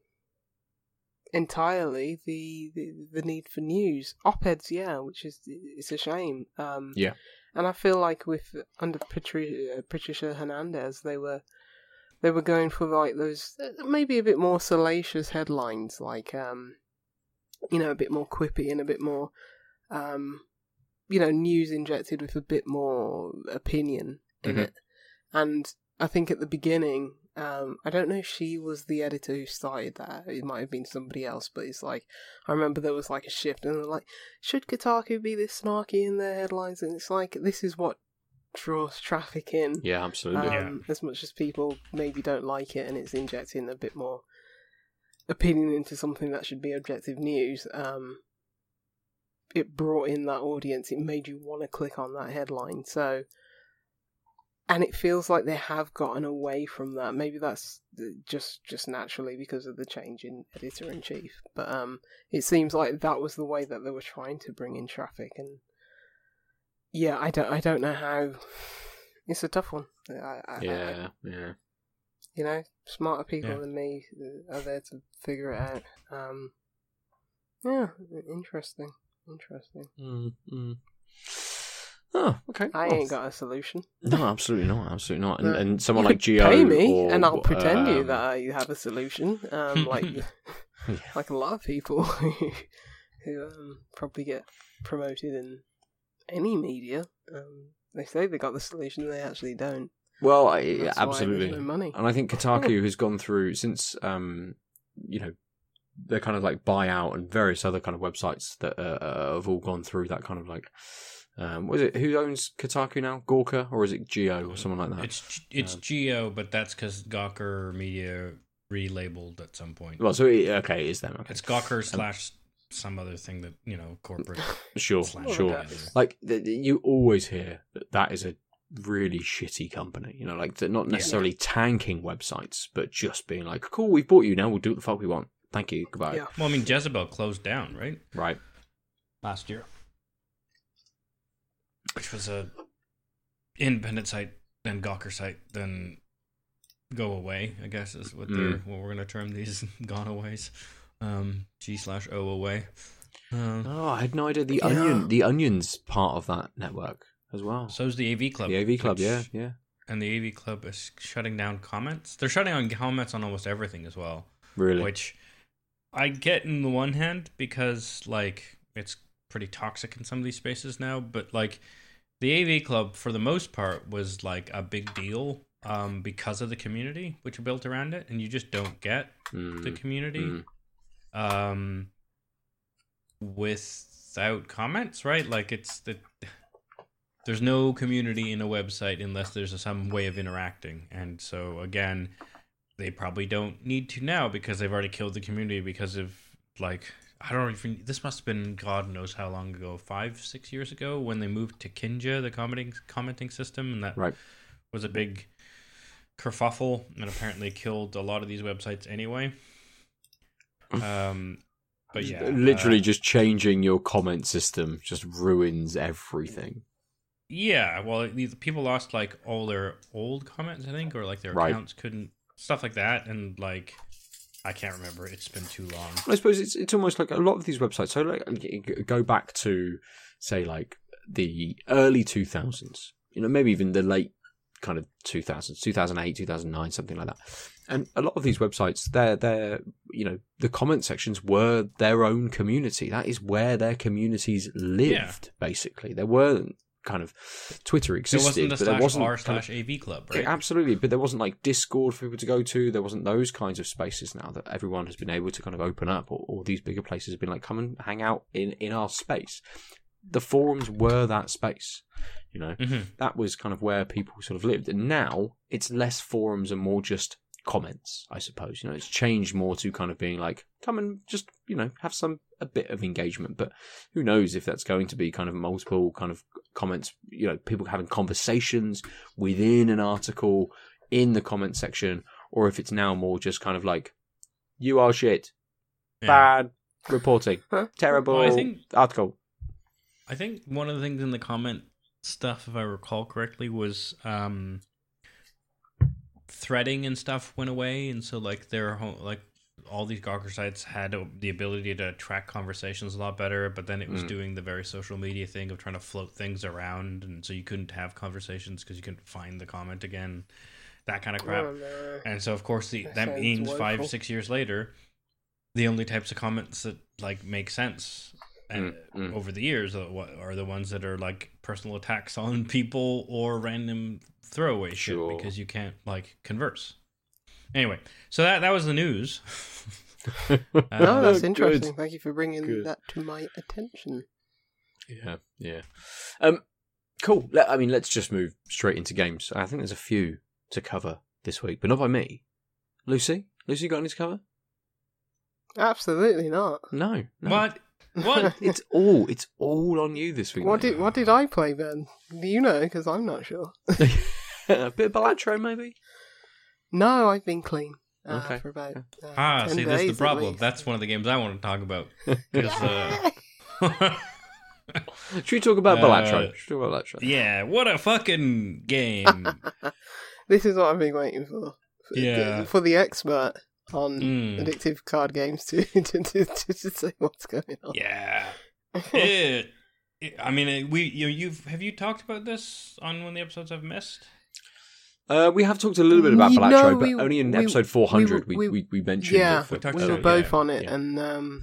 entirely the, the the need for news. Op-eds, yeah, which is it's a shame. Um, Yeah. and I feel like with under Patri- uh, Patricia Hernandez, they were they were going for like those uh, maybe a bit more salacious headlines, like um, you know, a bit more quippy and a bit more um, you know, news injected with a bit more opinion in Mhm. it. And I think at the beginning, um, I don't know if she was the editor who started that. It might have been somebody else, but it's like, I remember there was like a shift, and they're like, should Kotaku be this snarky in their headlines? And it's like, this is what draws traffic in. Yeah, absolutely. Um, As much as people maybe don't like it, and it's injecting a bit more opinion into something that should be objective news, um, it brought in that audience. It made you want to click on that headline. So, and it feels like they have gotten away from that. Maybe that's just just naturally because of the change in editor in chief. But um, it seems like that was the way that they were trying to bring in traffic. And yeah, I don't I don't know how. It's a tough one. I, I, Yeah, I, yeah. you know, smarter people Yeah. than me are there to figure it out. Um, yeah, interesting. Interesting. Mm, mm. Oh, okay. I Well, ain't got a solution. No, absolutely not. Absolutely not. And, No. and someone You like could Geo, pay me, or, and I'll pretend you um, that I have a solution. Um, like, like a lot of people who, who um, probably get promoted in any media. Um, they say they got the solution, and they actually don't. Well, I, That's why absolutely. there's no money. And I think Kotaku has gone through since, um, you know, they're kind of like buyout and various other kind of websites that uh, uh, have all gone through that kind of like. Um, was it who owns Kotaku now? Gawker, or is it Geo or someone like that? It's it's Um, Geo, but that's because Gawker Media relabeled at some point. Well, so it, okay, it is them. Okay, It's Gawker slash some other thing that, you know, corporate. sure, slash sure. whatever. Like th- th- you always hear that that is a really shitty company. You know, like they're not necessarily tanking websites, but just being like, "Cool, we've bought you now. We'll do what the fuck we want. Thank you. Goodbye." Yeah. Well, I mean, Jezebel closed down, right? Right. Last year. Which was a independent site, then Gawker site, then go away, I guess is what they're Mm. what we're gonna term these gone aways. Um G slash O away. Um, Oh, I had no idea. The Yeah. Onion, the Onion's part of that network as well. so's the A V Club. The A V Club, which- yeah, yeah. And the A V Club is shutting down comments. They're shutting down comments on almost everything as well. Really. Which I get in the one hand because like it's pretty toxic in some of these spaces now, but like the A V Club for the most part was like a big deal um, because of the community which are built around it, and you just don't get Mm, the community mm. um, without comments, right? Like it's the there's no community in a website unless there's some way of interacting, and so again, they probably don't need to now because they've already killed the community because of like I don't even. This must have been God knows how long ago, five, six years ago, when they moved to Kinja, the commenting commenting system, and that Right. was a big kerfuffle, and apparently killed a lot of these websites anyway. Um, but yeah, Literally uh, just changing your comment system just ruins everything. yeah. Well, the people lost like all their old comments, I think, or like their Right. accounts couldn't stuff like that, and like. I can't remember. It's been too long. I suppose it's it's almost like a lot of these websites. So like go back to say like the early two thousands, you know, maybe even the late kind of two thousand, two thousand eight, two thousand nine, something like that. And a lot of these websites, they're, they're, you know, the comment sections were their own community. That is where their communities lived, yeah. basically. There weren't kind of Twitter existed, there wasn't the but there wasn't r slash av club, right? Yeah, absolutely, but there wasn't like Discord for people to go to. There wasn't those kinds of spaces now that everyone has been able to kind of open up, or, or these bigger places have been like, come and hang out in, in our space. The forums were that space, you know. Mm-hmm. That was kind of where people sort of lived, and now it's less forums and more just comments, I suppose. You know, it's changed more to kind of being like, come and just, you know, have some a bit of engagement. But who knows if that's going to be kind of multiple kind of comments, you know, people having conversations within an article in the comment section, or if it's now more just kind of like, you are shit, yeah. bad reporting, terrible well, I think, article. I think one of the things in the comment stuff, if I recall correctly, was um threading and stuff went away, and so like their like all these Gawker sites had the ability to track conversations a lot better, but then it was mm. doing the very social media thing of trying to float things around, and so you couldn't have conversations because you couldn't find the comment again, that kind of crap. Oh, no. And so of course the, that, that means woeful. five six years later, the only types of comments that like make sense and mm, mm. over the years are the ones that are like personal attacks on people or random throwaway sure. shit because you can't like converse. Anyway, so that that was the news. uh, no, that's interesting. Good. Thank you for bringing good. that to my attention. Yeah, yeah. Um, cool. Let, I mean, let's just move straight into games. I think there's a few to cover this week, but not by me. Lucy, Lucy, got any to cover? Absolutely not. No. no. What? What? It's all it's all on you this week. What mate. did What did I play, Ben? Do you know? Because I'm not sure. A bit of Balatro, maybe. No, I've been clean uh, okay. for about. Uh, ah, ten see, days that's the problem. That's one of the games I want to talk about. uh... Should we talk about Balatro? Uh, Should we talk about Balatro? Yeah, what a fucking game! This is what I've been waiting for. for yeah, the, for the expert on mm. addictive card games to to, to, to to say what's going on. Yeah, it, it, I mean, it, we you you've have you talked about this on one of the episodes I've missed? Uh, we have talked a little bit about Balatro, no, we, but only in we, episode four hundred we, we, we, we mentioned yeah, it. For, we, we were uh, both yeah, on it, yeah. and um,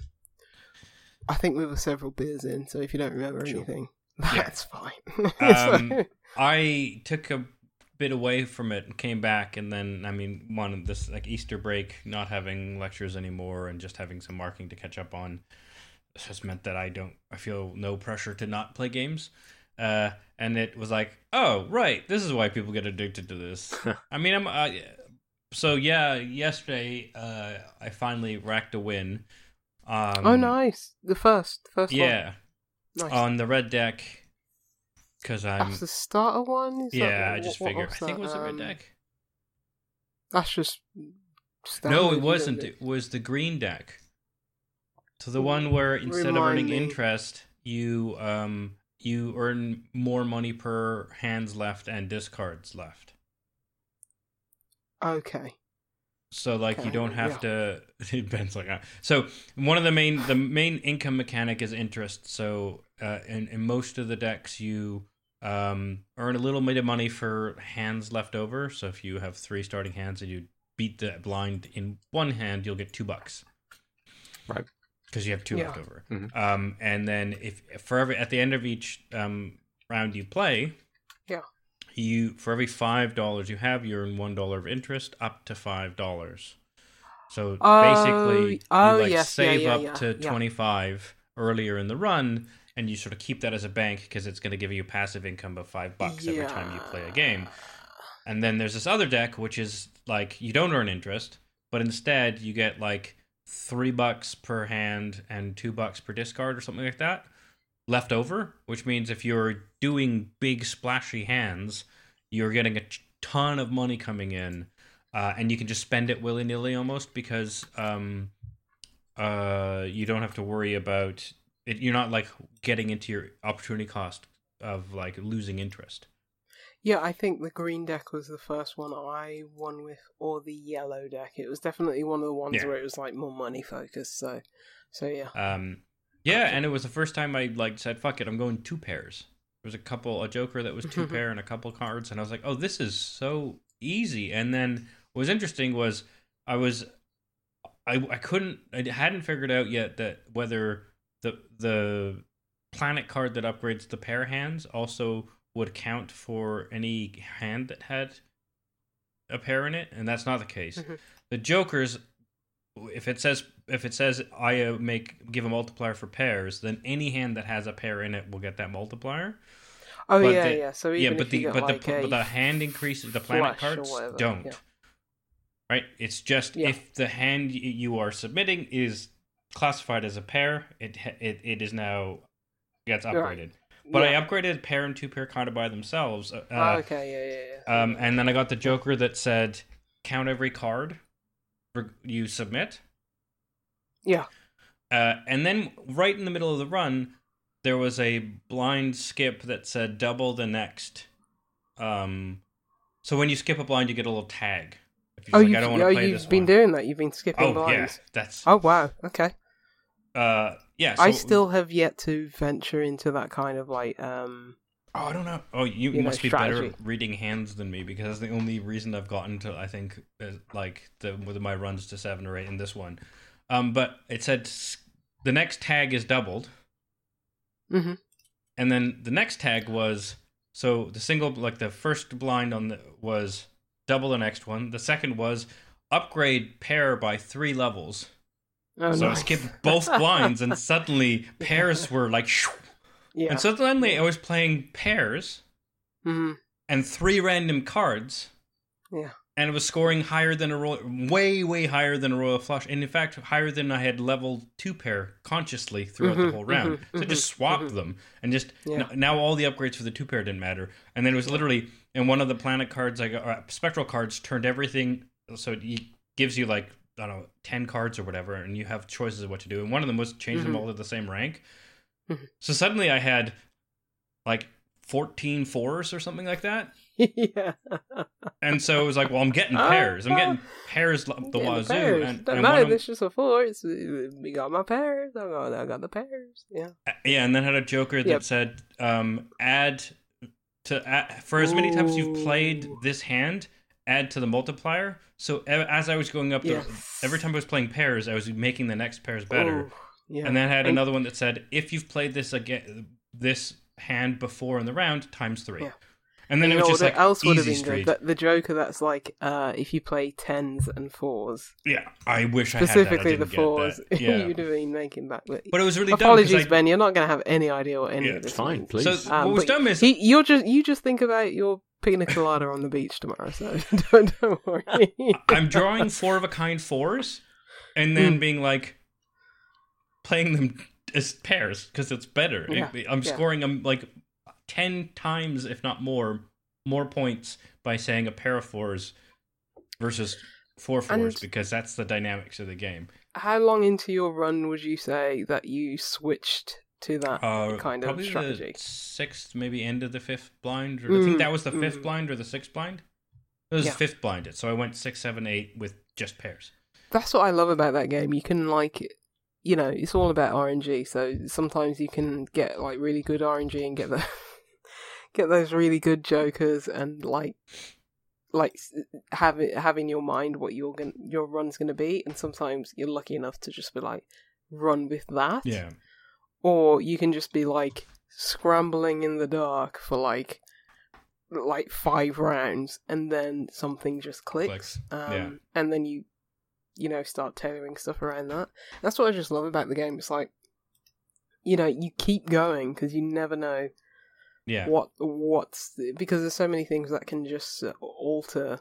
I think we were several beers in, so if you don't remember sure. anything, that's yeah. fine. um, I took a bit away from it and came back, and then, I mean, one, this like Easter break, not having lectures anymore, and just having some marking to catch up on, has meant that I don't, I feel no pressure to not play games. Uh, and it was like, oh, right, this is why people get addicted to this. I mean, I'm uh, so yeah. Yesterday, uh, I finally racked a win. Um, oh, nice! The first, first yeah, one. Nice. On the red deck, because I'm that's the starter one. Is yeah, that, I just what, figured. What I think that? it was the red um, deck. That's just standard, no, it wasn't. It? it was the green deck. So the one where instead Remind of earning me. interest, you um. you earn more money per hands left and discards left. Okay. So, like, okay. you don't have yeah. to... Ben's like, ah. So, one of the main... The main income mechanic is interest. So, uh, in, in most of the decks, you um, earn a little bit of money for hands left over. So, if you have three starting hands and you beat the blind in one hand, you'll get two bucks. Right. Because you have two yeah. left over. Mm-hmm. Um, and then if for every at the end of each um, round you play, yeah, you for every five dollars you have, you earn one dollar of interest up to five dollars. So uh, basically, oh, you like yes, save yeah, yeah, up yeah, to yeah. twenty five earlier in the run, and you sort of keep that as a bank because it's going to give you passive income of five bucks yeah. every time you play a game. And then there's this other deck which is like you don't earn interest, but instead you get like three bucks per hand and two bucks per discard or something like that left over, which means if you're doing big splashy hands, you're getting a ton of money coming in, uh, and you can just spend it willy-nilly almost because um, uh, you don't have to worry about it. You're not like getting into your opportunity cost of like losing interest. Yeah, I think the green deck was the first one I won with, or the yellow deck. It was definitely one of the ones yeah. where it was like more money focused. So, so yeah. Um, yeah, and it was the first time I like said, "Fuck it, I'm going two pairs." There was a couple, a Joker that was two Mhm. pair and a couple cards, and I was like, oh, this is so easy. And then what was interesting was I was, I I couldn't, I hadn't figured out yet that whether the the planet card that upgrades the pair hands also would count for any hand that had a pair in it, and that's not the case. Mhm. The Jokers, if it says if it says I uh, make give a multiplier for pairs, then any hand that has a pair in it will get that multiplier. Oh But yeah, the- yeah. So Yeah, even but if you the get but like the a but the hand increases the planet flush or cards whatever, don't. yeah. Right? It's just Yeah. if the hand y- you are submitting is classified as a pair, it ha- it it is now gets Right. upgraded. But yeah. I upgraded pair and two pair kind of by themselves. Uh, Oh, okay, yeah, yeah, yeah. um, and then I got the Joker that said count every card re- you submit. Yeah. Uh, and then right in the middle of the run, there was a blind skip that said double the next. Um, so when you skip a blind, you get a little tag. If you're Oh, like, you've, I don't want oh, to play you've this been one. doing that. You've been skipping Oh yeah, blinds. that's Oh wow. Okay. uh yeah. So, I still have yet to venture into that kind of like um. Oh, I don't know. Oh, you, you know, must be better strategy. at reading hands than me because that's the only reason I've gotten to. I think is, like the with my runs to seven or eight in this one. Um, but it said s- the next tag is doubled. Mhm. And then the next tag was so the single like the first blind on the was double the next one. The second was upgrade pair by three levels. Oh, so I nice. skipped both blinds and suddenly pairs were like shoo. Yeah. And suddenly I was playing pairs Mhm. and three random cards. Yeah. And it was scoring higher than a royal, way, way higher than a royal flush. And in fact, higher than I had leveled two pair consciously throughout Mhm, the whole round. mhm, so I just mhm, swapped mhm. them. And just, Yeah. n- now all the upgrades for the two pair didn't matter. And then it was literally, in one of the planet cards, I got, uh, spectral cards turned everything, so it gives you like, I don't know, ten cards or whatever, and you have choices of what to do. And one of them was change them Mhm. all to the same rank. Mhm. So suddenly I had like fourteen fours or something like that. yeah. And so it was like, well, I'm getting Ah, pairs. I'm ah. getting pairs like the Getting the wazoo. pairs. And, Don't and matter. one of This is a four. It's we got my pairs. I got I got the pairs. Yeah. them- yeah, and then had a Joker that Yep. said, um, add to add, for as many times you've played Ooh. this hand, add to the multiplier. So e- as I was going up, the, Yes. every time I was playing pairs, I was making the next pairs better. Ooh, yeah. And then had And- another one that said, if you've played this again, this hand before in the round, times three. Yeah. And then you it was know just what like else would have easy been street. good? The, the Joker that's like, uh, if you play tens and fours, Yeah, I wish I specifically had that. I the didn't get fours, that. Yeah. you'd have been making back. But, But it was really apologies, dumb. 'cause I- Ben. You're not going to have any idea what any Yeah, of this It's fine, means. please. So Um, what was but dumb is he, you're just you just think about your pina colada on the beach tomorrow, so don't, don't worry. I'm drawing four of a kind fours, and then Mm. being like playing them as pairs because it's better. Yeah, It- I'm yeah. scoring them like ten times, if not more, more points by saying a pair of fours versus four fours And- because that's the dynamics of the game. How long into your run would you say that you switched to that Uh, kind of probably strategy? the sixth, maybe end of the fifth blind, or I think Mm, that was the fifth mm. blind or the sixth blind. It was Yeah. the fifth blind, so I went six, seven, eight with just pairs. That's what I love about that game. You can like, you know, it's all about R N G. So sometimes you can get like really good R N G and get the get those really good jokers and like like have it have in your mind what your gon- your run's going to be. And sometimes you're lucky enough to just be like run with that. Yeah. Or you can just be like scrambling in the dark for like like five rounds and then something just clicks. Clicks, Um, yeah. And then you, you know, start tailoring stuff around that. That's what I just love about the game. It's like, you know, you keep going because you never know Yeah. what what's the, because there's so many things that can just uh, alter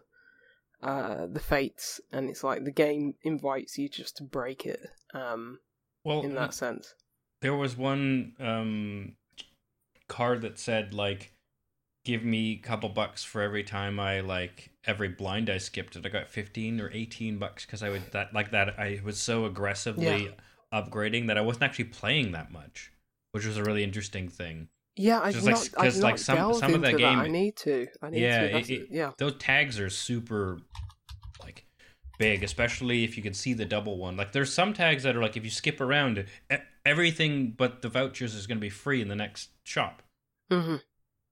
uh, the fates, and it's like the game invites you just to break it. Um, Well, in that sense. there was one um, card that said like, "Give me a couple bucks for every time I like every blind I skipped it." I got fifteen or eighteen bucks because I would that like that. I was so aggressively upgrading that I wasn't actually playing that much, which was a really interesting thing. Yeah, I've Just like- not, 'cause, I've like, not some- delved some of the into game- that. I need to. I need Yeah, to. That's it- it, yeah. Those tags are super like big, especially if you can see the double one. Like there's some tags that are like if you skip around, e- everything but the vouchers is going to be free in the next shop. Mm-hmm.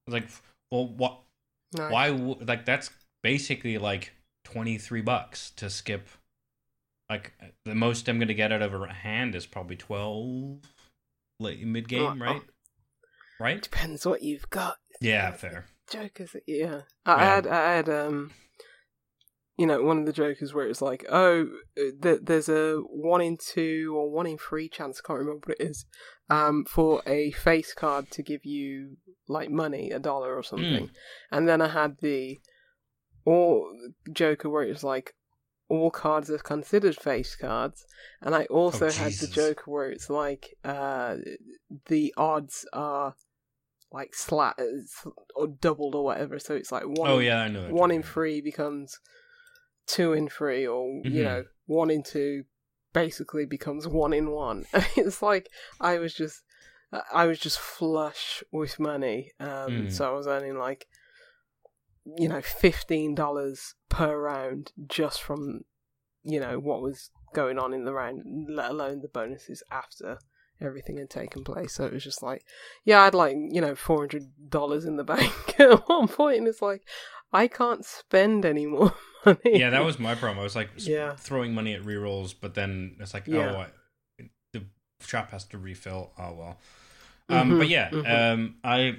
was like, well, what? Nice. Why? w- Like that's basically like twenty three bucks to skip. Like the most I'm gonna get out of a hand is probably twelve late mid game, Oh, right? oh. Right? Depends what you've got. Yeah, fair. Jokers, yeah. I Yeah. had, I had, um, you know, one of the jokers where it's like, oh, th- there's a one in two or one in three chance, I can't remember what it is, um, for a face card to give you like money, a dollar or something. Mm. And then I had the or joker where it's like, all cards are considered face cards, and I also Oh, had the Jesus. joker where it's like, uh, the odds are like slat or doubled or whatever, so it's like one Oh in, yeah, I know. that one joke, in yeah. three becomes two in three, or you Mhm. know, one in two basically becomes one in one. It's like I was just I was just flush with money, um, Mm. so I was earning like, you know, fifteen dollars per round just from, you know, what was going on in the round, let alone the bonuses after everything had taken place. So it was just like, yeah, I had like, you know, four hundred dollars in the bank at one point, and it's like, I can't spend any more money. Yeah, that was my problem. I was like s- Yeah. throwing money at rerolls, but then it's like, Yeah. oh, I, the shop has to refill. Oh well. Um, but Mhm, yeah, mhm. um, I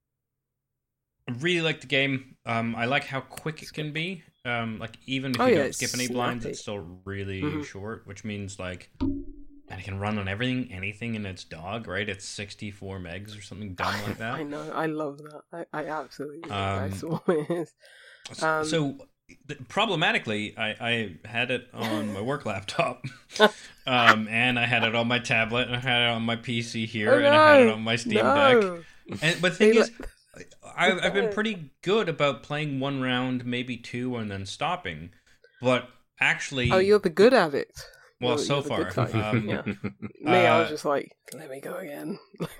really like the game. Um, I like how quick it can be. Um, like even if Oh, you yeah, don't it's skip any blinds, snappy. it's still really Mhm. short, which means like, and it can run on everything, anything in its dog, right? It's sixty-four megs or something dumb like that. I know, I love that. I, I absolutely Um, love that. That's all it is. Um, so th- problematically, I, I had it on my work laptop, um, and I had it on my tablet, and I had it on my P C here, Oh, and I had it no, on my Steam Deck. no. And but the thing See, is, like- I've, I've been pretty good about playing one round, maybe two, and then stopping. But actually, Oh, you're the good addict. well, You're- so you're the far, good type. um, Yeah. Me, I was uh, just like, let me go again.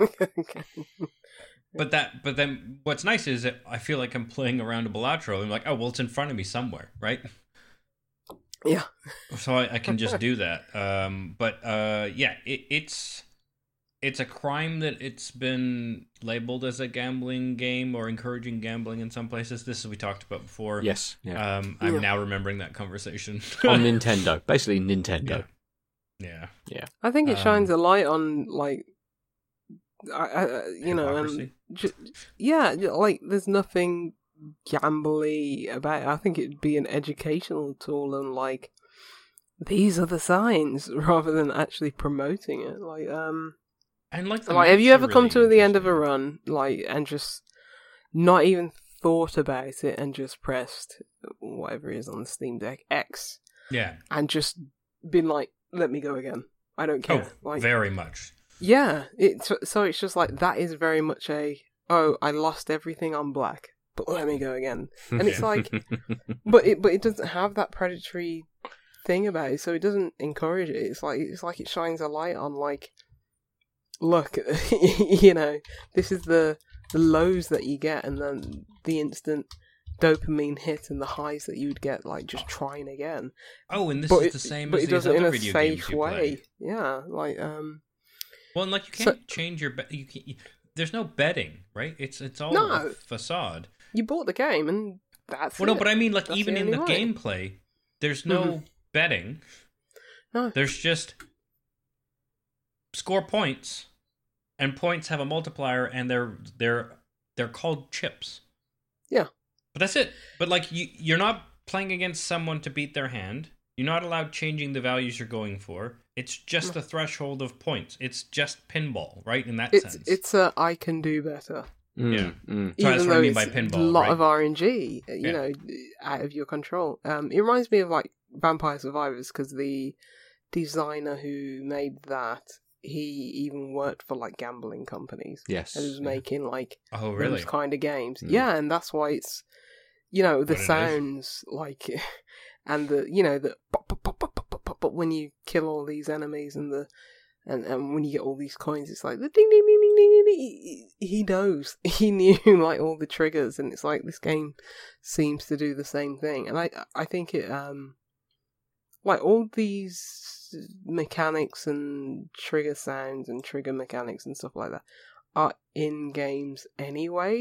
But that, but then what's nice is that I feel like I'm playing around a Balatro. I'm like, oh well, it's in front of me somewhere, right? Yeah. So I, I can just do that. Um, but uh, yeah, it, it's it's a crime that it's been labeled as a gambling game or encouraging gambling in some places. This is we talked about before. Yes, yeah. Um, I'm Yeah. now remembering that conversation. On Nintendo, basically Nintendo. Yeah. I think it Um, shines a light on, like, I, I, you know, and Hypocrisy? ju- yeah, ju- like, there's nothing gambly about it. I think it'd be an educational tool, and like, these are the signs, rather than actually promoting it. Like, um, And like, the like, have you maps are ever come really to the end of a interesting. run, like, and just not even thought about it, and just pressed whatever it is on the Steam Deck X, Yeah. and just been like, let me go again. I don't care. Oh, like, very much. yeah, it's so it's just like that is very much a, oh, I lost everything on black, but let me go again. And it's Yeah. like, but it but it doesn't have that predatory thing about it, so it doesn't encourage it. It's like it's like it shines a light on, like, look, you know, this is the the lows that you get, and then the instant dopamine hit and the highs that you would get, like, just trying again. Oh, and this but is it, the same but as it these does it in other a video safe games you way. play. Yeah, like um. Well, and like you So- can't change your bet. You can, you, there's no betting, right? It's it's all No. a facade. You bought the game, and that's Well, it. no, but I mean, like That's even the in the only way. gameplay, there's no Mhm. betting. No. There's just score points, and points have a multiplier, and they're they're they're called chips. Yeah. But that's it. But like you, you're not playing against someone to beat their hand. You're not allowed changing the values you're going for. It's just No. a threshold of points. It's just pinball, right? In that It's sense. it's a I can do better. Mm, Yeah. mm. So that's Even what I though mean it's by a pinball, lot right? of R N G, you Yeah. know, out of your control. Um, it reminds me of like Vampire Survivors, because the designer who made that, he even worked for like gambling companies Yes. and was yeah. making like Oh, really? those kind of games. Mm. Yeah, and that's why it's, you know, the What it is. sounds like, and the, you know, the pop, pop, pop, pop, pop, pop, pop, pop when you kill all these enemies, and the, and, and when you get all these coins, it's like the ding, ding, ding, ding, ding, ding, ding. He, he knows, he knew like all the triggers, and it's like this game seems to do the same thing, and I, I think it, um, like all these mechanics and trigger sounds and trigger mechanics and stuff like that are in games anyway.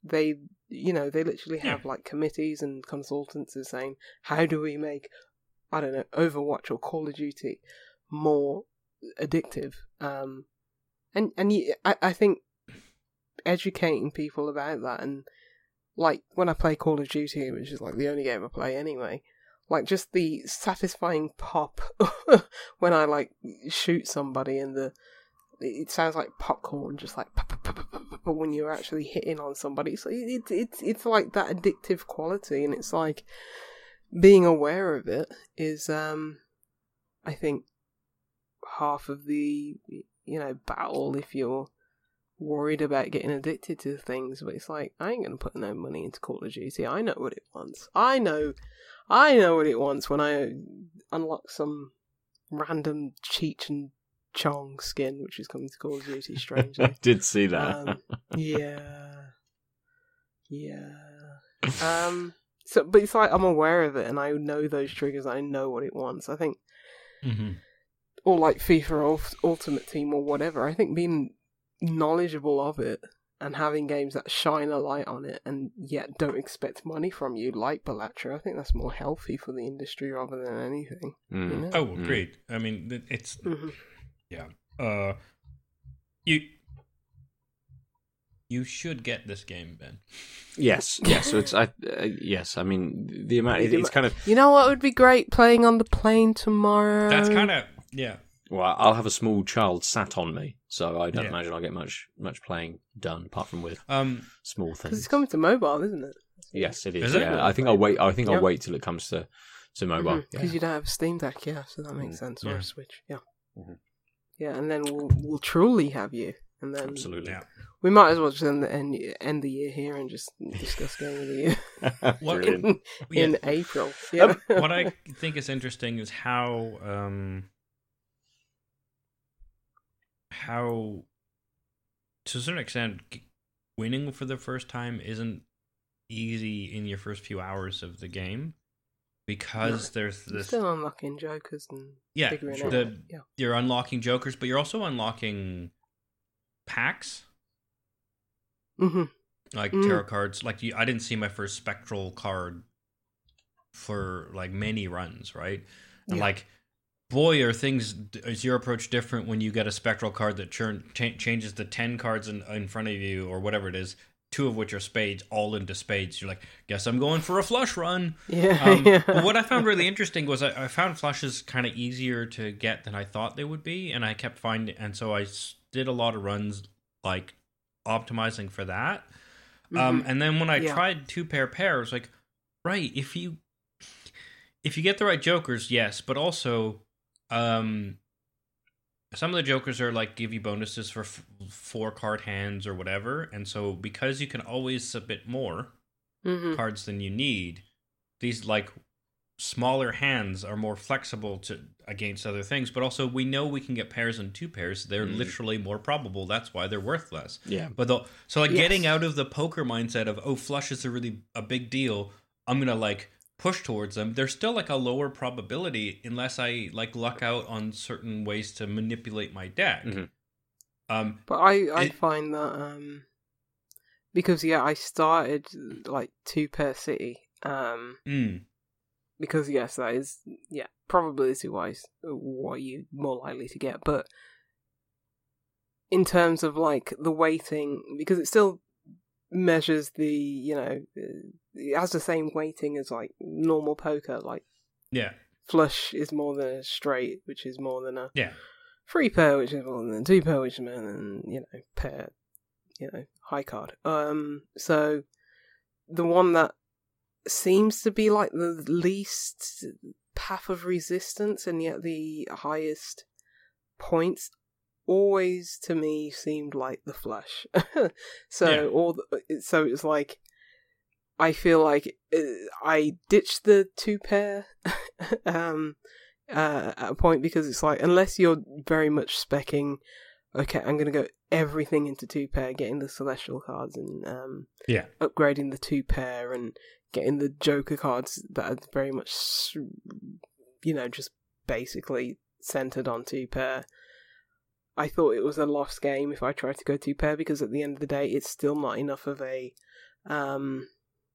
they, you know, they literally have Yeah. like committees and consultants are saying, how do we make, I don't know, Overwatch or Call of Duty more addictive? Um, and and you, I, I think educating people about that, and like when I play Call of Duty, which is like the only game I play anyway, like just the satisfying pop when I like shoot somebody and the it sounds like popcorn, just like pop, pop, pop, pop, pop, pop, when you're actually hitting on somebody. So it's it's it's like that addictive quality, and it's like being aware of it is, um, I think, half of the you know battle if you're worried about getting addicted to things. But it's like, I ain't gonna put no money into Call of Duty. I know what it wants. I know, I know what it wants when I unlock some random Cheech and Chong skin, which is coming to Call of Duty. Strangely, I did see that. um, yeah, yeah. Um. So, but it's like I'm aware of it, and I know those triggers. I know what it wants. I think, Mm-hmm. or like FIFA or Ultimate Team or whatever. I think being knowledgeable of it and having games that shine a light on it and yet don't expect money from you, like Balatro, I think that's more healthy for the industry rather than anything. Mm. You know? Oh, agreed. I mean, it- it's Mhm. yeah. Uh, you you should get this game, Ben. Yes, yes. So it's I, uh, yes. I mean, the amount. It, it's kind of. You know what would be great? Playing on the plane tomorrow. That's kind of yeah. Well, I'll have a small child sat on me, so I don't Yeah. imagine I'll get much much playing done, apart from with Um, small because things. it's coming to mobile, isn't it? Yes, it is. Is it? Yeah, I think I'll wait. I think Yeah. I'll wait till it comes to to mobile. Because Yeah. you don't have a Steam Deck, yeah, so that makes Mm, sense. Or yeah. a Switch, yeah. Mhm. Yeah, and then we'll we'll truly have you, and then Absolutely. yeah. we might as well just end the end, end the year here and just discuss Game of the Year What- Brilliant. in, Yeah. in April. Yeah. What I think is interesting is how um how to a certain extent g- winning for the first time isn't easy in your first few hours of the game because there's You're this still unlocking jokers and yeah figuring sure. out. the Yeah. you're unlocking jokers, but you're also unlocking packs hmm like Mm. tarot cards. Like you, I didn't see my first spectral card for like many runs, right? And Yeah. like, boy, are things is your approach different when you get a spectral card that churn, cha- changes the ten cards in in front of you or whatever it is, two of which are spades, all into spades. You're like, guess I'm going for a flush run. Yeah. Um, yeah. but what I found really interesting was I, I found flushes kind of easier to get than I thought they would be, and I kept finding, and so I s- did a lot of runs like optimizing for that. Um, Mhm. and then when I Yeah. tried two pair pairs, like, right, if you if you get the right jokers, yes, but also um, some of the jokers are like give you bonuses for f- four card hands or whatever, and so because you can always submit more Mhm. cards than you need, these like smaller hands are more flexible to against other things, but also we know we can get pairs and two pairs. They're Mm. literally more probable. That's why they're worth less. Yeah. But the, so like Yes. getting out of the poker mindset of, oh, flush is a really a big deal, I'm gonna like push towards them. There's still like a lower probability unless I like luck out on certain ways to manipulate my deck. Mhm. Um, But I, I It- find that um because yeah, I started like two per city. Um mm, because yes, that is yeah, probability wise what you're more likely to get. But in terms of like the weighting, because it still measures the, you know, it has the same weighting as like normal poker. Like yeah, flush is more than a straight, which is more than a yeah, three pair, which is more than a two pair, which is more than, you know, pair, you know, high card. Um, so the one that seems to be like the least path of resistance and yet the highest points always to me seemed like the flush. so Yeah. all the, so it's like I feel like uh, I ditched the two pair um uh, at a point because it's like unless you're very much specking, okay, I'm gonna go everything into two pair, getting the celestial cards and um yeah, upgrading the two pair and getting the Joker cards that are very much, you know, just basically centered on two pair. I thought it was a lost game if I tried to go two pair because at the end of the day, it's still not enough of a um,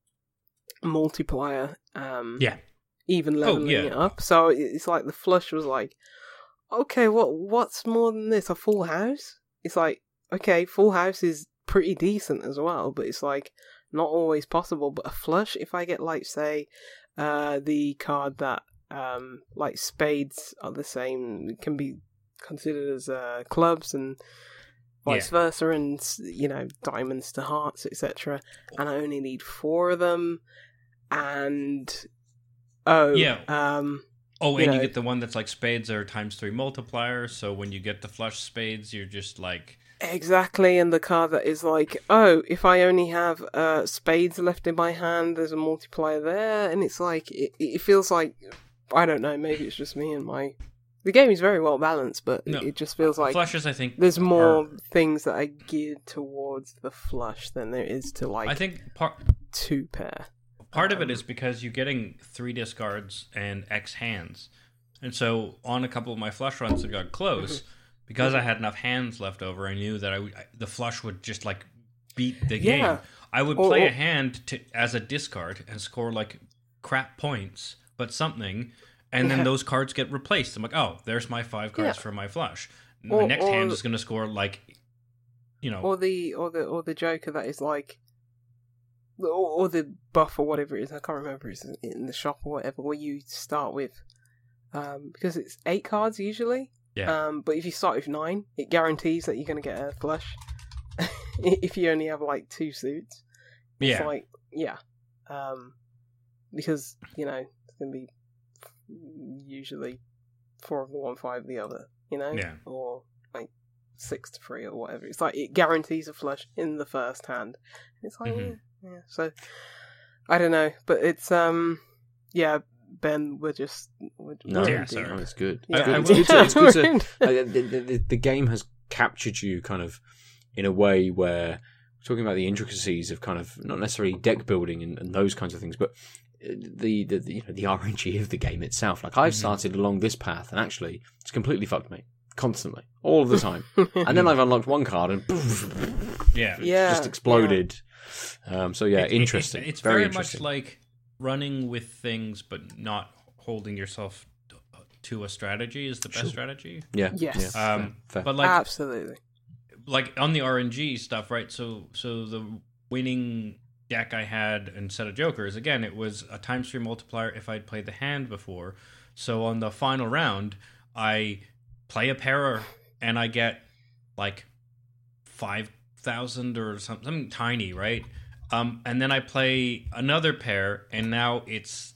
multiplier. Um, Yeah. even leveling yeah. it up. So it's like the flush was like, okay, what what's more than this? A full house? It's like, okay, full house is pretty decent as well, but it's like not always possible. But a flush, if I get like say, uh, the card that um like spades are the same, can be considered as uh clubs and vice Yeah. versa, and you know diamonds to hearts, et cetera. And I only need four of them, and oh Yeah. um. Oh, You and you know- get the one that's like spades are times three multiplier. So when you get the flush spades, you're just like, Exactly, and the card that is like, oh, if I only have uh, spades left in my hand, there's a multiplier there, and it's like, it, it feels like, I don't know, maybe it's just me and my... The game is very well balanced, but No. it just feels like flushes, I think. there's more are- things that are geared towards the flush than there is to, like, I think part two pair. part of it Um, is because you're getting three discards and X hands, and so on a couple of my flush runs that got close, because I had enough hands left over, I knew that I would, I, the flush would just like beat the game. Yeah. I would Or- play or- a hand to, as a discard and score like crap points, but something, and then Yeah. those cards get replaced. I'm like, oh, there's my five cards Yeah. for my flush. My Or- next or- hand is going to score like, you know, Or the, or the, or the Joker that is like, or, or the buff or whatever it is, I can't remember, it's in the shop or whatever, where you start with, um, because it's eight cards usually. yeah, Um, but if you start with nine, it guarantees that you're going to get a flush. If you only have like two suits, it's yeah. like yeah, um, because you know it's going to be usually four of the one, five of the other. You know, Yeah. or like six to three or whatever. It's like it guarantees a flush in the first hand. It's like Mhm. yeah, yeah. So I don't know, but it's um yeah. Ben, we're just we're, No, we're Yeah, in deep. sorry. no, it's good. I- It's I good. will- It's good to- it's good to- We're in- uh, the, the, the, the game has captured you kind of in a way where we're talking about the intricacies of kind of not necessarily deck building and, and those kinds of things, but the, the, the you know the R N G of the game itself. Like I've Mhm. started along this path and actually it's completely fucked me constantly, all of the time, and then I've unlocked one card and poof, yeah. yeah, just exploded. Um, so yeah, It- it- interesting. It's very, very, interesting. much like running with things, but not holding yourself to a strategy is the best Sure. strategy. yeah, Yes. yeah, Um, fair, fair. But like, Absolutely. like on the R N G stuff, right? So, so the winning deck I had instead of Jokers, again, it was a times three multiplier if I'd played the hand before. So on the final round, I play a pair and I get like five thousand or something, something tiny, right? Um, and then I play another pair, and now it's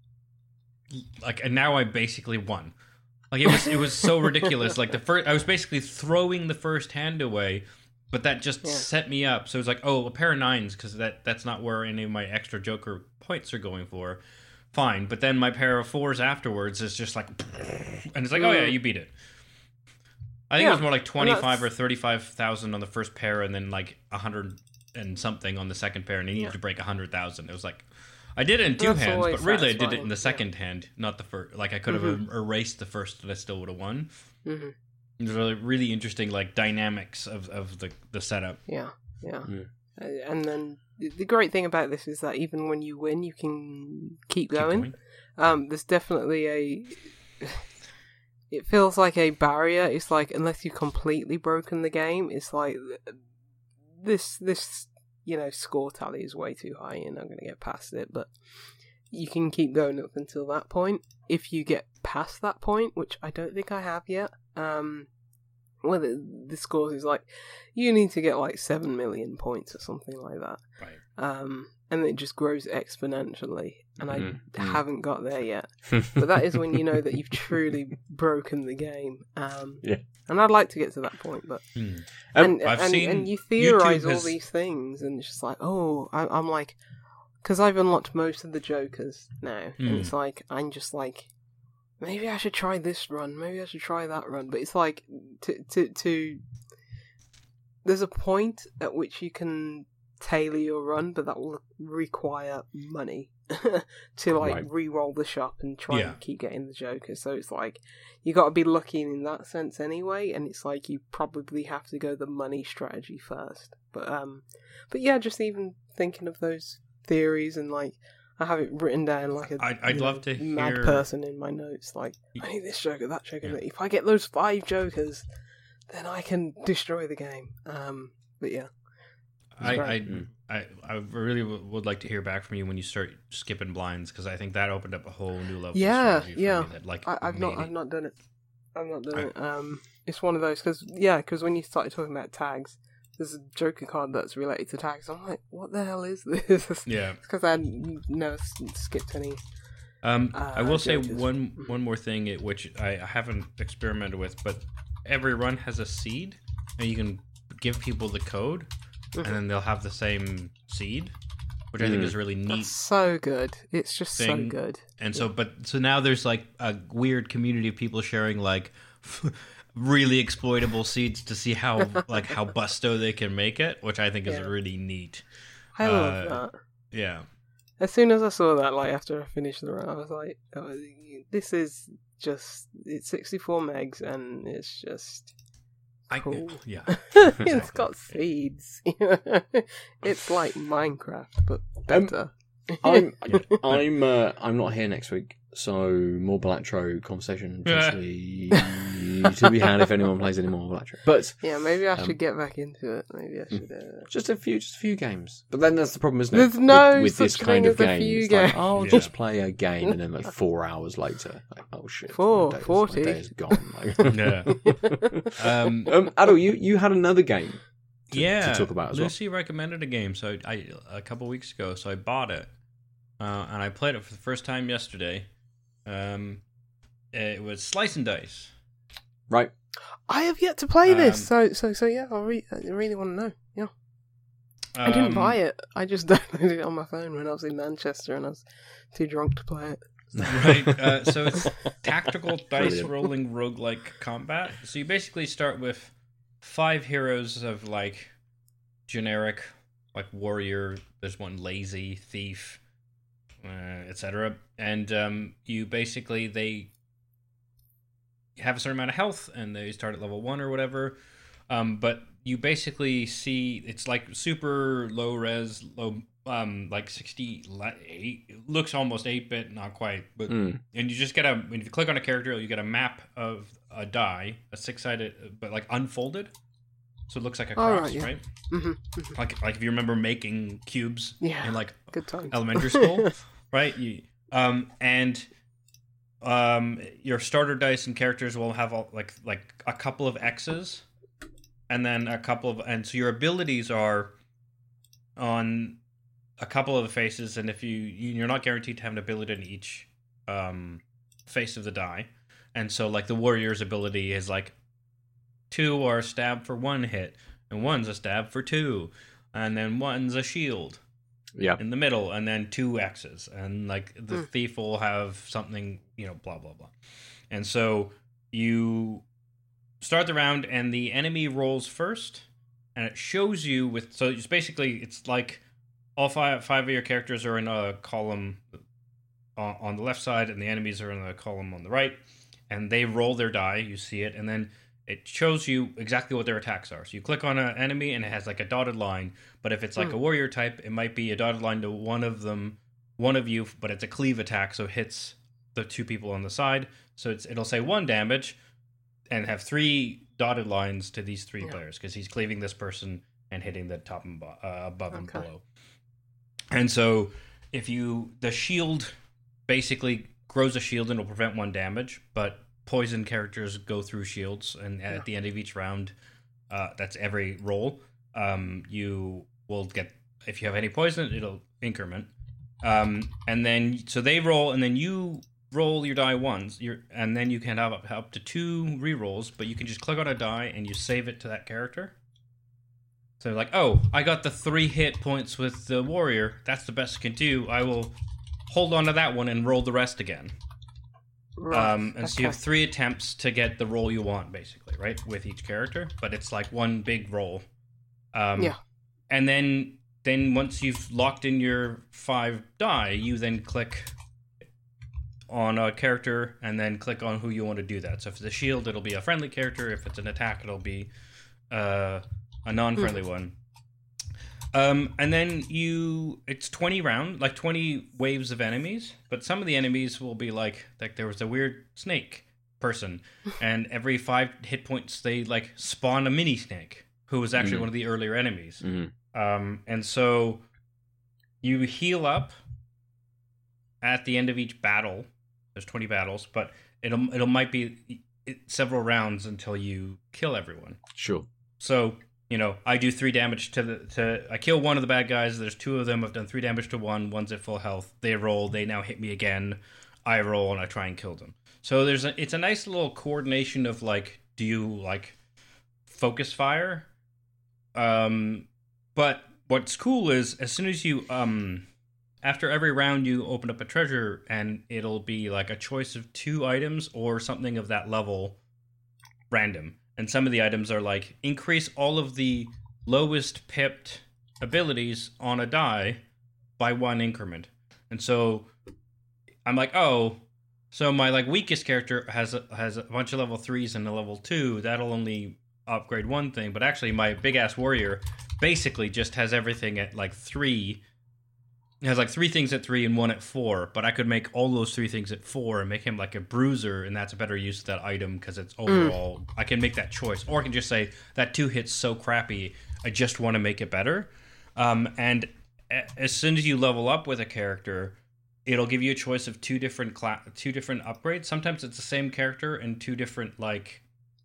like, and now I basically won. Like it was, it was so ridiculous. Like the first, I was basically throwing the first hand away, but that just Yeah. set me up. So it's like, oh, a pair of nines because that that's not where any of my extra Joker points are going for. Fine, but then my pair of fours afterwards is just like, and it's like, oh yeah, you beat it. I think Yeah, it was more like twenty five that's- or thirty five thousand on the first pair, and then like a hundred and something on the second pair, and you needed Yeah. to break a hundred thousand. It was like, I did it in two That's hands, always but really I did it satisfying, in the yeah. second hand, not the first. Like I could have Mhm. er- erased the first, and I still would have won. hmm There's really really interesting like dynamics of, of the the setup. Yeah, yeah. Mm. Uh, And then the- the great thing about this is that even when you win, you can keep Keep going. going. Um, there's definitely a. It feels like a barrier. It's like unless you've completely broken the game, it's like this this you know score tally is way too high, and I'm going to get past it. But you can keep going up until that point. If you get past that point, which I don't think I have yet, um, well, the, the scores is like you need to get like seven million points or something like that. Right. Um, and it just grows exponentially, and I Mhm, mhm. haven't got there yet. But that is when you know that you've truly broken the game. Um, Yeah. And I'd like to get to that point, but Hmm. Um, and I've and, seen and you theorize YouTube all has- these things, and it's just like, oh, I, I'm like, because I've unlocked most of the Jokers now, Hmm. and it's like I'm just like, maybe I should try this run, maybe I should try that run, but it's like to to to. There's a point at which you can tailor your run, but that will require money to like Right. re-roll the shop and try Yeah. and keep getting the Jokers. So it's like you got to be lucky in that sense anyway, and it's like you probably have to go the money strategy first. But um, but yeah, just even thinking of those theories and like I have it written down like a I'd- I'd you love know, to mad hear- person in my notes. Like I need this Joker, that Joker. Yeah. If I get those five Jokers, then I can destroy the game. Um, but yeah. I, That's I, right. Mm. I, I really w- would like to hear back from you when you start skipping blinds, because I think that opened up a whole new level. Yeah, of strategy for yeah. me that, like, I, I've not, made I've it- not done it. I've not done I- it. Um, it's one of those because yeah, because when you started talking about tags, there's a Joker card that's related to tags. I'm like, what the hell is this? Yeah. because I had n- never s- skipped any. Um, Uh, I will say Jokers. one Mhm. one more thing, it- which I haven't experimented with, but every run has a seed, and you can give people the code, Mhm. and then they'll have the same seed, which I think Mm. is really neat. That's so good. It's just so thing. good. And so, but so now there's like a weird community of people sharing like really exploitable seeds to see how like how busto they can make it, which I think is Yeah. really neat. I love Uh, that. Yeah. As soon as I saw that, like after I finished the run, I was like, oh, this is just it's sixty-four megs, and it's just. I, Cool. yeah. It's got seeds. It's like Minecraft, but better. I'm I'm uh, I'm not here next week, so more Balatro conversation potentially to be had if anyone plays any more Balatro. But Yeah, maybe I Um, should get back into it. Maybe I should. Uh... just a few, just a few games. But then that's the problem, isn't it? There's no with, with such this kind thing of as a game. few It's like, games. I'll Yeah. just play a game, and then like four hours later, like, oh shit, Four, my day is- forty. my day is gone. Like, Yeah. Um, um, Adol, you you had another game. To, yeah. to talk about as well. Lucy recommended a game, so I a couple weeks ago, so I bought it, uh, and I played it for the first time yesterday. Um, it was Slice and Dice. Right. I have yet to play this, Um, so so so yeah. I, re- I really want to know. Yeah, I didn't Um, buy it. I just downloaded it on my phone when I was in Manchester, and I was too drunk to play it. Right. Uh, so it's tactical dice Brilliant. rolling roguelike combat. So you basically start with five heroes of like generic, like warrior. There's one lazy, thief, uh, et cetera. And um, you basically they have a certain amount of health, and they start at level one or whatever. Um, but you basically see it's like super low res, low um like sixty eight. It looks almost eight bit, not quite, but Mm. and you just get a when you click on a character, you get a map of a die, a six sided, but like unfolded, so it looks like a Oh, cross, right, yeah. right? hmm Like like if you remember making cubes Yeah. in like Good time. elementary school, right? You, um, and um, your starter dice and characters will have all, like like a couple of X's, and then a couple of, and so your abilities are on a couple of the faces, and if you you're not guaranteed to have an ability in each um, face of the die, and so like the warrior's ability is like two are stab for one hit, and one's a stab for two, and then one's a shield Yeah. in the middle, and then two X's, and like the Mm. thief will have something, you know, blah blah blah. And so you start the round, and the enemy rolls first, and it shows you with so it's basically it's like all five five of your characters are in a column on, on the left side, and the enemies are in a column on the right, and they roll their die. You see it, and then it shows you exactly what their attacks are. So you click on an enemy, and it has like a dotted line. But if it's like Hmm. a warrior type, it might be a dotted line to one of them, one of you, but it's a cleave attack, so it hits the two people on the side. So it's it'll say one damage, and have three dotted lines to these three Yeah. players because he's cleaving this person and hitting the top and bo- uh, above and Okay. below. And so if you the shield basically grows a shield and will prevent one damage, but poison characters go through shields, and at Yeah. the end of each round, uh, that's every roll. Um, you will get if you have any poison, it'll increment. Um, and then so they roll, and then you roll your die once, you're, and then you can have up, up to two rerolls, but you can just click on a die and you save it to that character. So like, oh, I got the three hit points with the warrior. That's the best I can do. I will hold on to that one and roll the rest again. Right. Um, and so you have okay. three attempts to get the roll you want, basically, right, with each character. But it's like one big roll. Um, Yeah. And then then once you've locked in your five die, you then click on a character and then click on who you want to do that. So if it's a shield, it'll be a friendly character. If it's an attack, it'll be uh, a non-friendly mm. one. Um, and then you, it's twenty round, like twenty waves of enemies, but some of the enemies will be like, like there was a weird snake person, and every five hit points, they like spawn a mini snake, who was actually mm. one of the earlier enemies. Mm-hmm. Um, and so you heal up at the end of each battle. There's twenty battles, but it'll, it'll might be several rounds until you kill everyone. Sure. So, you know, I do three damage to the to I kill one of the bad guys. There's two of them. I've done three damage to one. One's at full health. They roll. They now hit me again. I roll and I try and kill them. So there's a it's a nice little coordination of like, do you like focus fire? Um, but what's cool is as soon as you um after every round you open up a treasure and it'll be like a choice of two items or something of that level, random. And some of the items are like, increase all of the lowest pipped abilities on a die by one increment. And so I'm like, oh, so my like weakest character has a, has a bunch of level threes and a level two. That'll only upgrade one thing. But actually my big ass warrior basically just has everything at like three. It has like three things at three and one at four, but I could make all those three things at four and make him like a bruiser, and that's a better use of that item because it's overall. Mm. I can make that choice, or I can just say that two hits so crappy, I just want to make it better. Um, and a- as soon as you level up with a character, it'll give you a choice of two different cla- two different upgrades. Sometimes it's the same character and two different like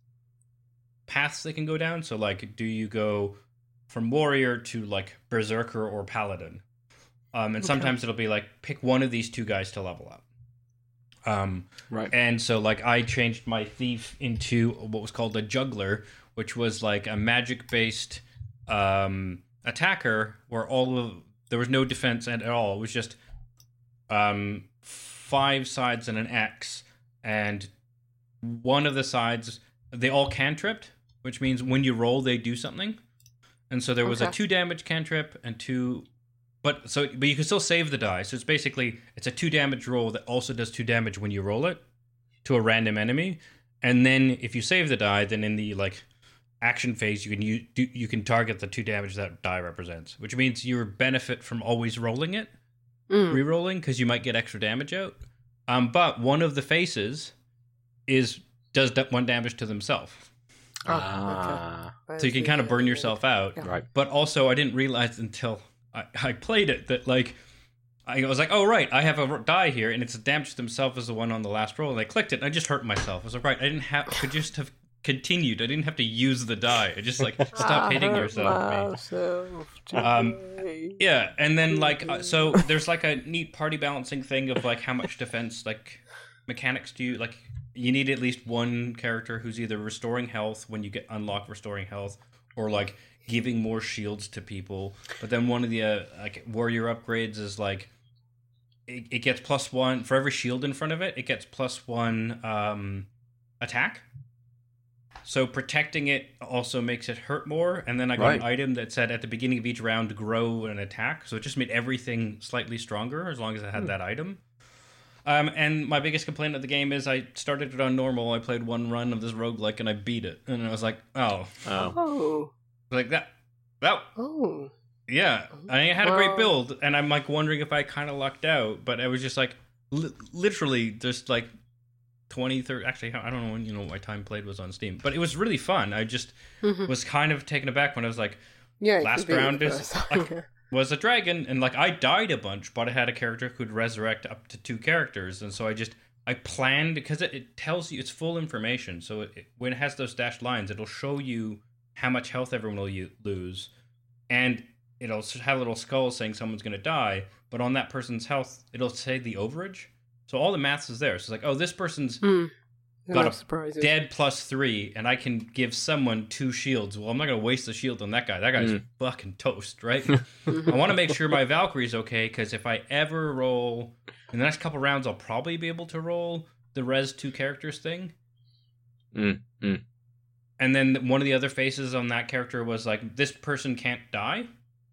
paths they can go down. So like, do you go from warrior to like berserker or paladin? Um, and okay. sometimes it'll be like, pick one of these two guys to level up. Um, right. And so, like, I changed my thief into what was called a juggler, which was like a magic-based um, attacker where all of there was no defense at all. It was just um, five sides and an X, and one of the sides they all cantripped, which means when you roll, they do something. And so there was okay. a two damage cantrip and two. But so, but you can still save the die. So it's basically it's a two damage roll that also does two damage when you roll it to a random enemy. And then if you save the die, then in the like action phase, you can you do, you can target the two damage that die represents, which means you benefit from always rolling it, mm. re-rolling because you might get extra damage out. Um, but one of the faces is does that one damage to themselves. Ah, okay. So you can kind of burn yourself out. Yeah. Right. But also, I didn't realize until I, I played it that like I was like, oh right, I have a die here, and it's damaged himself as the one on the last roll, and I clicked it, and I just hurt myself. I was like, right, I didn't have could just have continued. I didn't have to use the die. I just like stop hitting yourself. Me. Um, yeah, and then like uh, so there's like a neat party balancing thing of like how much defense like mechanics do you like. You need at least one character who's either restoring health when you get unlock restoring health, or like giving more shields to people. But then one of the uh, like warrior upgrades is like it, it gets plus one for every shield in front of it. It gets plus one um, attack. So protecting it also makes it hurt more. And then I got right. an item that said at the beginning of each round grow an attack. So it just made everything slightly stronger as long as I had hmm. that item. Um, and my biggest complaint of the game is I started it on normal. I played one run of this roguelike and I beat it. And I was like, oh. Oh. oh. Like that. That. Oh. Yeah. I had a great build. And I'm like wondering if I kind of lucked out. But I was just like, li- literally just like twenty, thirty. Actually, I don't know when, you know, what my time played was on Steam. But it was really fun. I just mm-hmm. was kind of taken aback when I was like, yeah, last round is. Like, was a dragon, and like I died a bunch, but I had a character who could resurrect up to two characters, and so I just I planned because it, it tells you it's full information. So it, it, when it has those dashed lines, it'll show you how much health everyone will you, lose, and it'll have a little skull saying someone's going to die. But on that person's health, it'll say the overage. So all the maths is there. So it's like, oh, this person's mm. got a surprises. Dead plus three, and I can give someone two shields. Well, I'm not going to waste the shield on that guy. That guy's mm. fucking toast, right? I want to make sure my Valkyrie's okay, because if I ever roll, in the next couple rounds, I'll probably be able to roll the res two characters thing. Mm. Mm. And then one of the other faces on that character was like, this person can't die.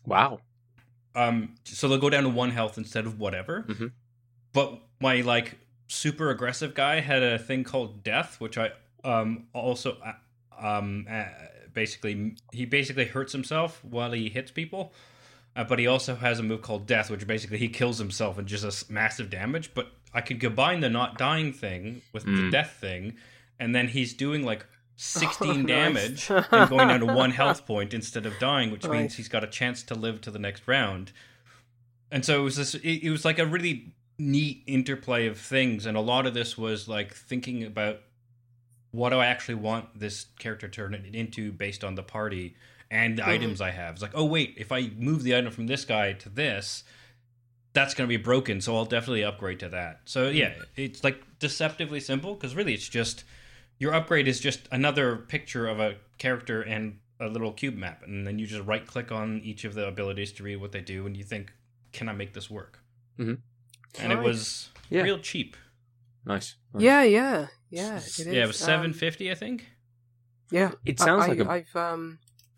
Wow. Um, so they'll go down to one health instead of whatever. Mm-hmm. But my like super aggressive guy had a thing called death, which I um also uh, um uh, basically he basically hurts himself while he hits people. Uh, but he also has a move called death, which basically he kills himself and just does massive damage. But I can combine the not dying thing with Mm. the death thing, and then he's doing like sixteen Oh, damage nice. and going down to one health point instead of dying, which Nice. means he's got a chance to live to the next round. And so it was this. It, it was like a really neat interplay of things, and a lot of this was like thinking about what do I actually want this character to turn it into based on the party and the Mhm. items I have. It's like, oh wait, if I move the item from this guy to this, that's going to be broken, so I'll definitely upgrade to that. So yeah, it's like deceptively simple, because really it's just your upgrade is just another picture of a character and a little cube map, and then you just right click on each of the abilities to read what they do, and you think, can I make this work? Mhm. And it Nice. was Yeah. real cheap. Nice. nice. Yeah, yeah, yeah. It is. Yeah, it was Um, seven fifty, I think. Yeah, It sounds I, like a I, I've um,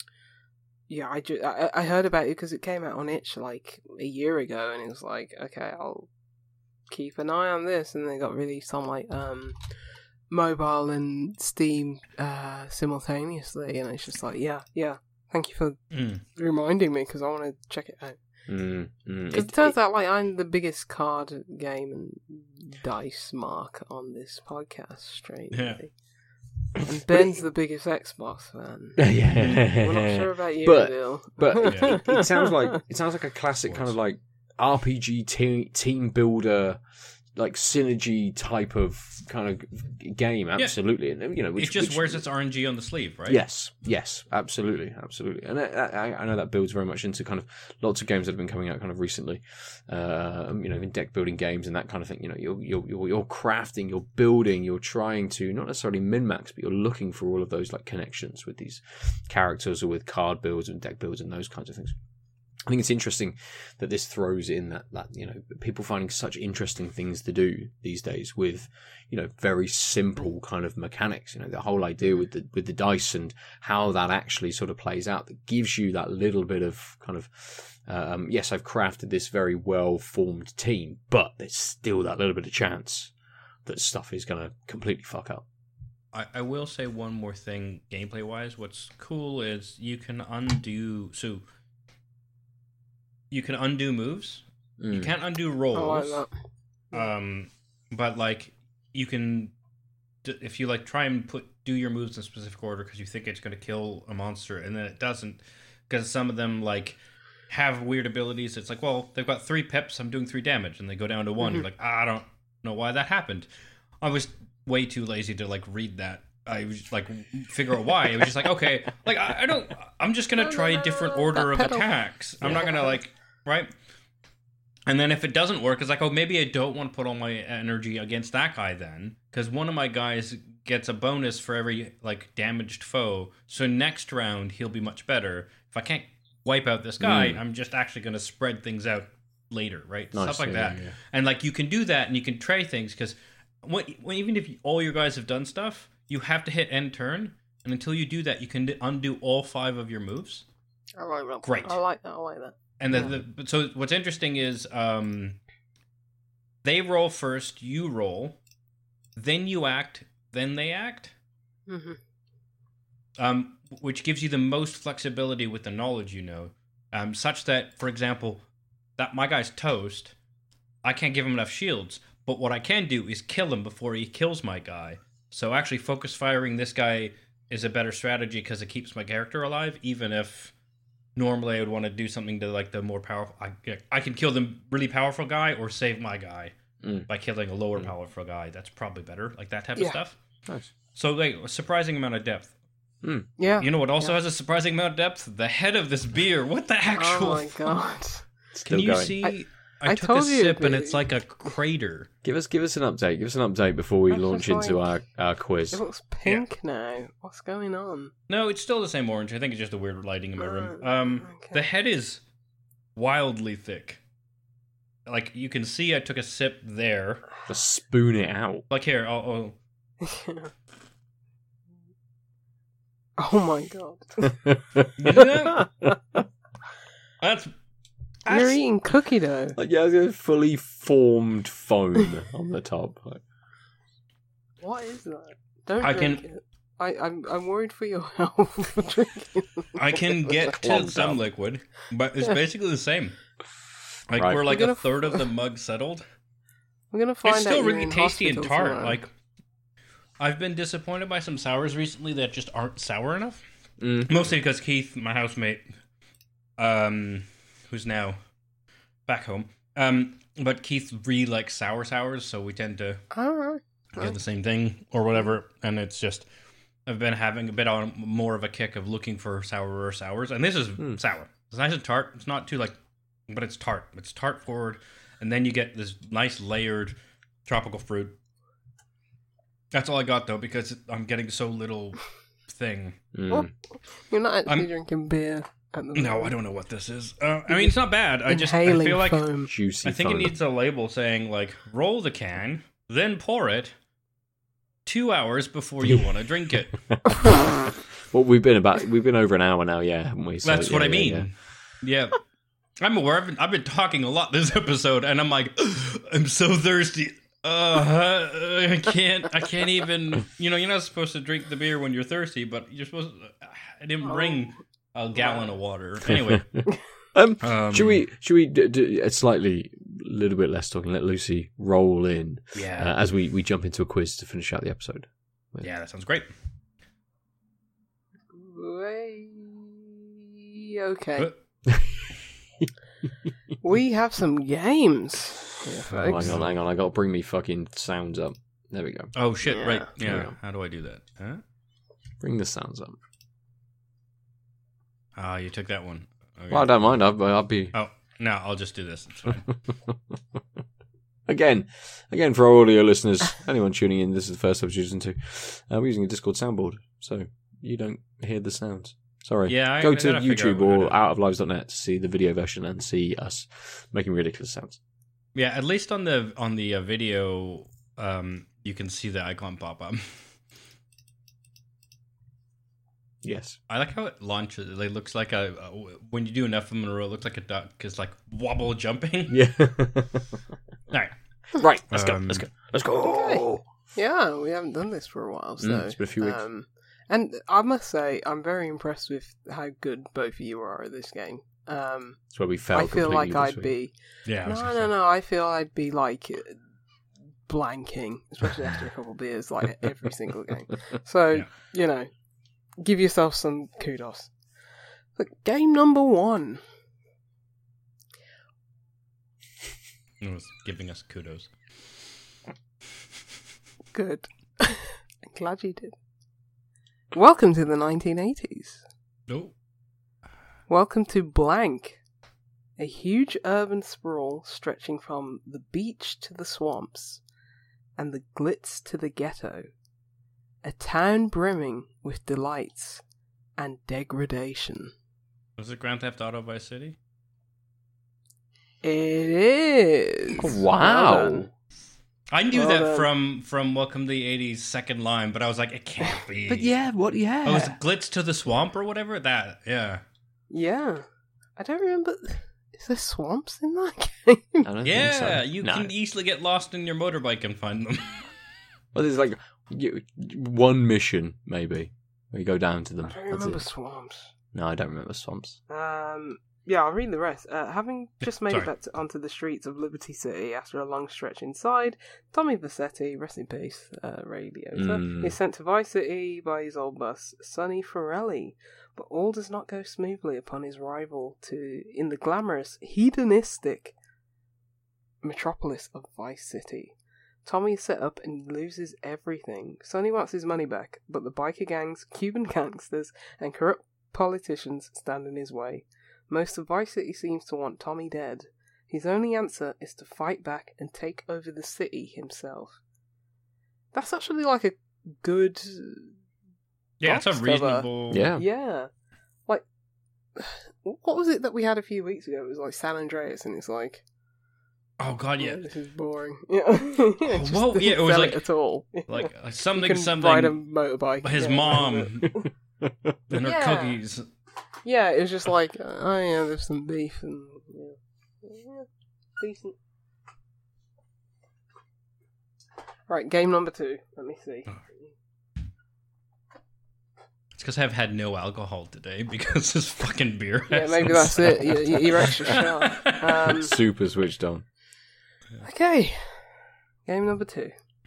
yeah, I, ju- I I heard about it because it came out on itch like a year ago, and it was like, okay, I'll keep an eye on this, and they got released on like um, mobile and Steam uh simultaneously, and it's just like, yeah, yeah. Thank you for Mm. reminding me because I want to check it out. Mm, mm. Because it, turns out like I'm the biggest card game and dice mark on this podcast, straight. Yeah. And Ben's the biggest Xbox fan. yeah. We're not sure about you, But- Bill. But Yeah. it, it sounds like it sounds like a classic Of kind of course. like R P G te- team builder, like synergy type of kind of game. Absolutely, and you know, which, it just which- wears its R N G on the sleeve, right? Yes, yes, absolutely, absolutely, and I, I, I know that builds very much into kind of lots of games that have been coming out kind of recently. Uh, you know, in deck building games and that kind of thing. You know, you're you're you're, you're crafting, you're building, you're trying to not necessarily min max, but you're looking for all of those like connections with these characters or with card builds and deck builds and those kinds of things. I think it's interesting that this throws in that, that, you know, people finding such interesting things to do these days with, you know, very simple kind of mechanics. You know, the whole idea with the, with the dice and how that actually sort of plays out that gives you that little bit of kind of, um, yes, I've crafted this very well formed team, but there's still that little bit of chance that stuff is going to completely fuck up. I, I will say one more thing gameplay wise. What's cool is you can undo. So you can undo moves. You Mm. can't undo I rolls. like that. Um, but like you can, d- if you like try and put do your moves in a specific order because you think it's going to kill a monster, and then it doesn't, because some of them like have weird abilities. It's like, well, they've got three pips. I'm doing three damage, and they go down to one. You're like, ah, I don't know why that happened. I was way too lazy to like read that. I was like figure out why. It was just like, okay, like I, I don't. I'm just gonna try a different order of Backpedal. attacks. I'm not gonna like right. And then if it doesn't work, it's like, oh, maybe I don't want to put all my energy against that guy then, because one of my guys gets a bonus for every like damaged foe. So next round he'll be much better. If I can't wipe out this guy, Mm. I'm just actually going to spread things out later, right? Nice, Stuff like yeah, that. yeah, yeah. And like you can do that, and you can try things because when, when even if all your guys have done stuff, you have to hit end turn, and until you do that, you can undo all five of your moves. I like that. Great. I like that. I like that. And the, Yeah. the but so what's interesting is um, they roll first, you roll, then you act, then they act, hmm um, which gives you the most flexibility with the knowledge you know, um, such that, for example, that my guy's toast, I can't give him enough shields, but what I can do is kill him before he kills my guy. So actually, focus firing this guy is a better strategy because it keeps my character alive, even if normally I would want to do something to like the more powerful. I, I can kill the really powerful guy or save my guy Mm. by killing a lower Mm. powerful guy. That's probably better, like that type Yeah. of stuff. Nice. So like a surprising amount of depth. Yeah. You know what also Yeah. has a surprising amount of depth? The head of this beer. What the actual? Oh my god. Still Can you going. see? I- I, I took a told you, sip and but- it's like a crater. Give us, give us an update. Give us an update before we That's launch just into like- our, our quiz. It looks pink now. What's going on? No, it's still the same orange. I think it's just a weird lighting in my room. Uh, Um, okay. the head is wildly thick. Like you can see, I took a sip there. Just spoon it out. Like here, I'll, Oh my god. I'll That's, You're that's eating cookie dough. Like, yeah, it's a fully formed foam on the top. Like, What is that? Don't I drink can- it. I, I'm I'm worried for your health for drinking. I can get to Clogged some up. liquid, but it's Yeah. basically the same. Like Right. we're like We're gonna a third f- of the mug settled. I'm gonna find It's out. still you're really in tasty and hospital tart. tomorrow. Like I've been disappointed by some sours recently that just aren't sour enough. mm. Mostly because Keith, my housemate, um, who's now back home, um, but Keith really likes sour sours, so we tend to All right. get the same thing or whatever. And it's just I've been having a bit on more of a kick of looking for sourer sours, and this is Mm. sour. It's nice and tart. It's not too like, but it's tart. It's tart forward, and then you get this nice layered tropical fruit. That's all I got though, because I'm getting so little thing. Mm. You're not actually I'm- drinking beer at the No, moment. I don't know what this is. Uh, I mean, it's not bad. I just I Inhaling feel like foam. Juicy I think foam. it needs a label saying like roll the can, then pour it. Two hours before you want to drink it. Well, we've been about we've been over an hour now, yeah, haven't we? So, That's yeah, what I yeah, mean. yeah. Yeah. I'm aware. I've been, I've been talking a lot this episode, and I'm like, I'm so thirsty. Uh, I can't. I can't even. You know, you're not supposed to drink the beer when you're thirsty, but you're supposed. To, I didn't bring a gallon of water. Anyway, Um, um, should we should we do, do a slightly little bit less talking? Let Lucy roll in Yeah. uh, as we, we jump into a quiz to finish out the episode. Yeah, that sounds great. Way- Okay. Uh, We have some games. Here, Oh, folks. hang on, hang on! I got to bring me fucking sounds up. There we go. Oh shit! Yeah. Right. There we Yeah. go. How do I do that? Huh? Bring the sounds up. Ah, you took that one. Okay. Well, I don't mind. I'll, I'll be Oh no, I'll just do this. It's fine. again, again for all audio listeners, anyone tuning in. This is the first episode you're listening to. Uh, we're using a Discord soundboard, so you don't hear the sounds. Sorry. Yeah, I- Go I to gotta figure out YouTube what I or do. out of lives dot net to see the video version and see us making ridiculous sounds. Yeah, at least on the on the uh, video, um, you can see the icon pop up. Yes. I like how it launches. It like, looks like a, a when you do enough of them in a row, it looks like a duck is like wobble jumping. Yeah. All right, Right. Let's go. Um, Let's go. Let's go. Yeah, we haven't done this for a while, so Mm, it's been a few weeks. Um, and I must say, I'm very impressed with how good both of you are at this game. Um, That's where we fell. I feel like completely this I'd week. be yeah. I was no, gonna no, say. no. I feel I'd be like uh, blanking, especially after a couple of beers, like every single game. So Yeah. you know, give yourself some kudos. But game number one. It was giving us kudos. Good. I'm glad you did. Welcome to the nineteen eighties. Oh, Welcome to Blank, a huge urban sprawl stretching from the beach to the swamps and the glitz to the ghetto. A town brimming with delights and degradation. was it Grand Theft Auto Vice City? It is. Well Wow. done. I knew Well that done. from from Welcome to the eighties second line, but I was like, it can't be. But yeah, what? Yeah. Oh, was it Glitz to the Swamp or whatever? That, yeah. Yeah. I don't remember. Is there swamps in that game? I don't Yeah, think so. you No. can easily get lost in your motorbike and find them. Well, there's like you, one mission maybe where you go down to them. I don't That's remember it. swamps. No, I don't remember swamps. Um, yeah, I'll read the rest. Uh, having just made Sorry. it back to, onto the streets of Liberty City after a long stretch inside, Tommy Vercetti, rest in peace, uh, radio, Mm. is sent to Vice City by his old boss, Sonny Forelli. But all does not go smoothly upon his arrival to in the glamorous, hedonistic metropolis of Vice City. Tommy is set up and loses everything. Sonny wants his money back, but the biker gangs, Cuban gangsters, and corrupt politicians stand in his way. Most of Vice City seems to want Tommy dead. His only answer is to fight back and take over the city himself. That's actually like a good... Yeah, it's a box cover. reasonable. Yeah. Yeah. Like, what was it that we had a few weeks ago? It was like San Andreas, and it's like... Oh god, yeah. "Oh, this is boring. Yeah, yeah, just Whoa, yeah, it didn't was sell like- at all. Like uh, You something, can something. ride a motorbike. His yeah, mom and her Yeah. cookies. Yeah, it was just like, oh yeah, there's some beef and yeah, yeah decent. Right, game number two. Let me see. It's because I've had no alcohol today because this fucking beer. Yeah, maybe that's it. You're, you're extra sharp. Um, Super switched on. okay, game number two.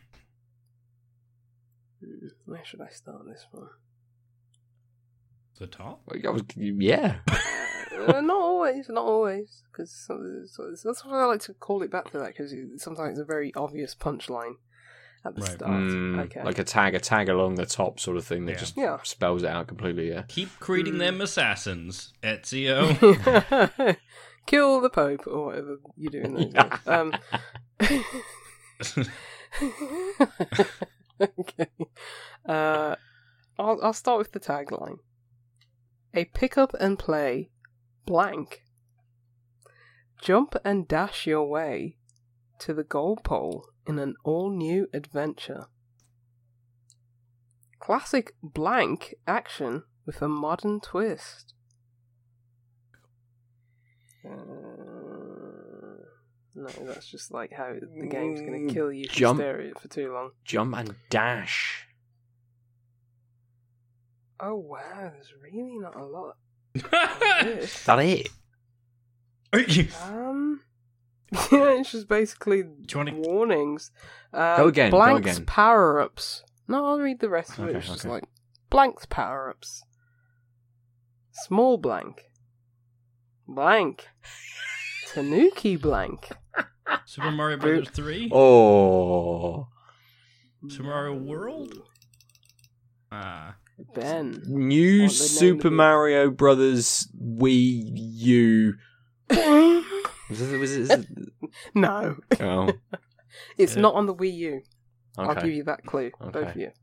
Hmm, Where should I start this one? The top? I was, yeah. uh, not always, not always, because that's why I like to call it back to that, because sometimes it's a very obvious punchline at the Right. start. Mm, okay. Like a tag, a tag along the top sort of thing that Yeah. just Yeah. spells it out completely, yeah. Keep creating them assassins, Ezio. Kill the Pope, or whatever you do in those days. Um, okay. Uh, I'll, I'll start with the tagline. A pick up and play blank. Jump and dash your way to the goal pole in an all-new adventure. Classic blank action with a modern twist. Uh, no, that's just like how the game's going to kill you if you Jump. stare at it for too long. Jump and dash. Oh wow, there's really not a lot Is of this. that it? Um, yeah, it's just basically you wanna- warnings. Um, Go again, go Blank's again. power-ups. No, I'll read the rest of it. Okay, It's just okay. like Blank's power-ups. Small blank. Blank. Tanuki blank. Super Mario Brothers three? Oh. Super Mario World? Ah. Ben. New What the name Super of it? Mario Brothers Wii U. Was it, was it, is it? No. Oh, It's Yeah. not on the Wii U. I'll give okay. you that clue. Both Okay. of you.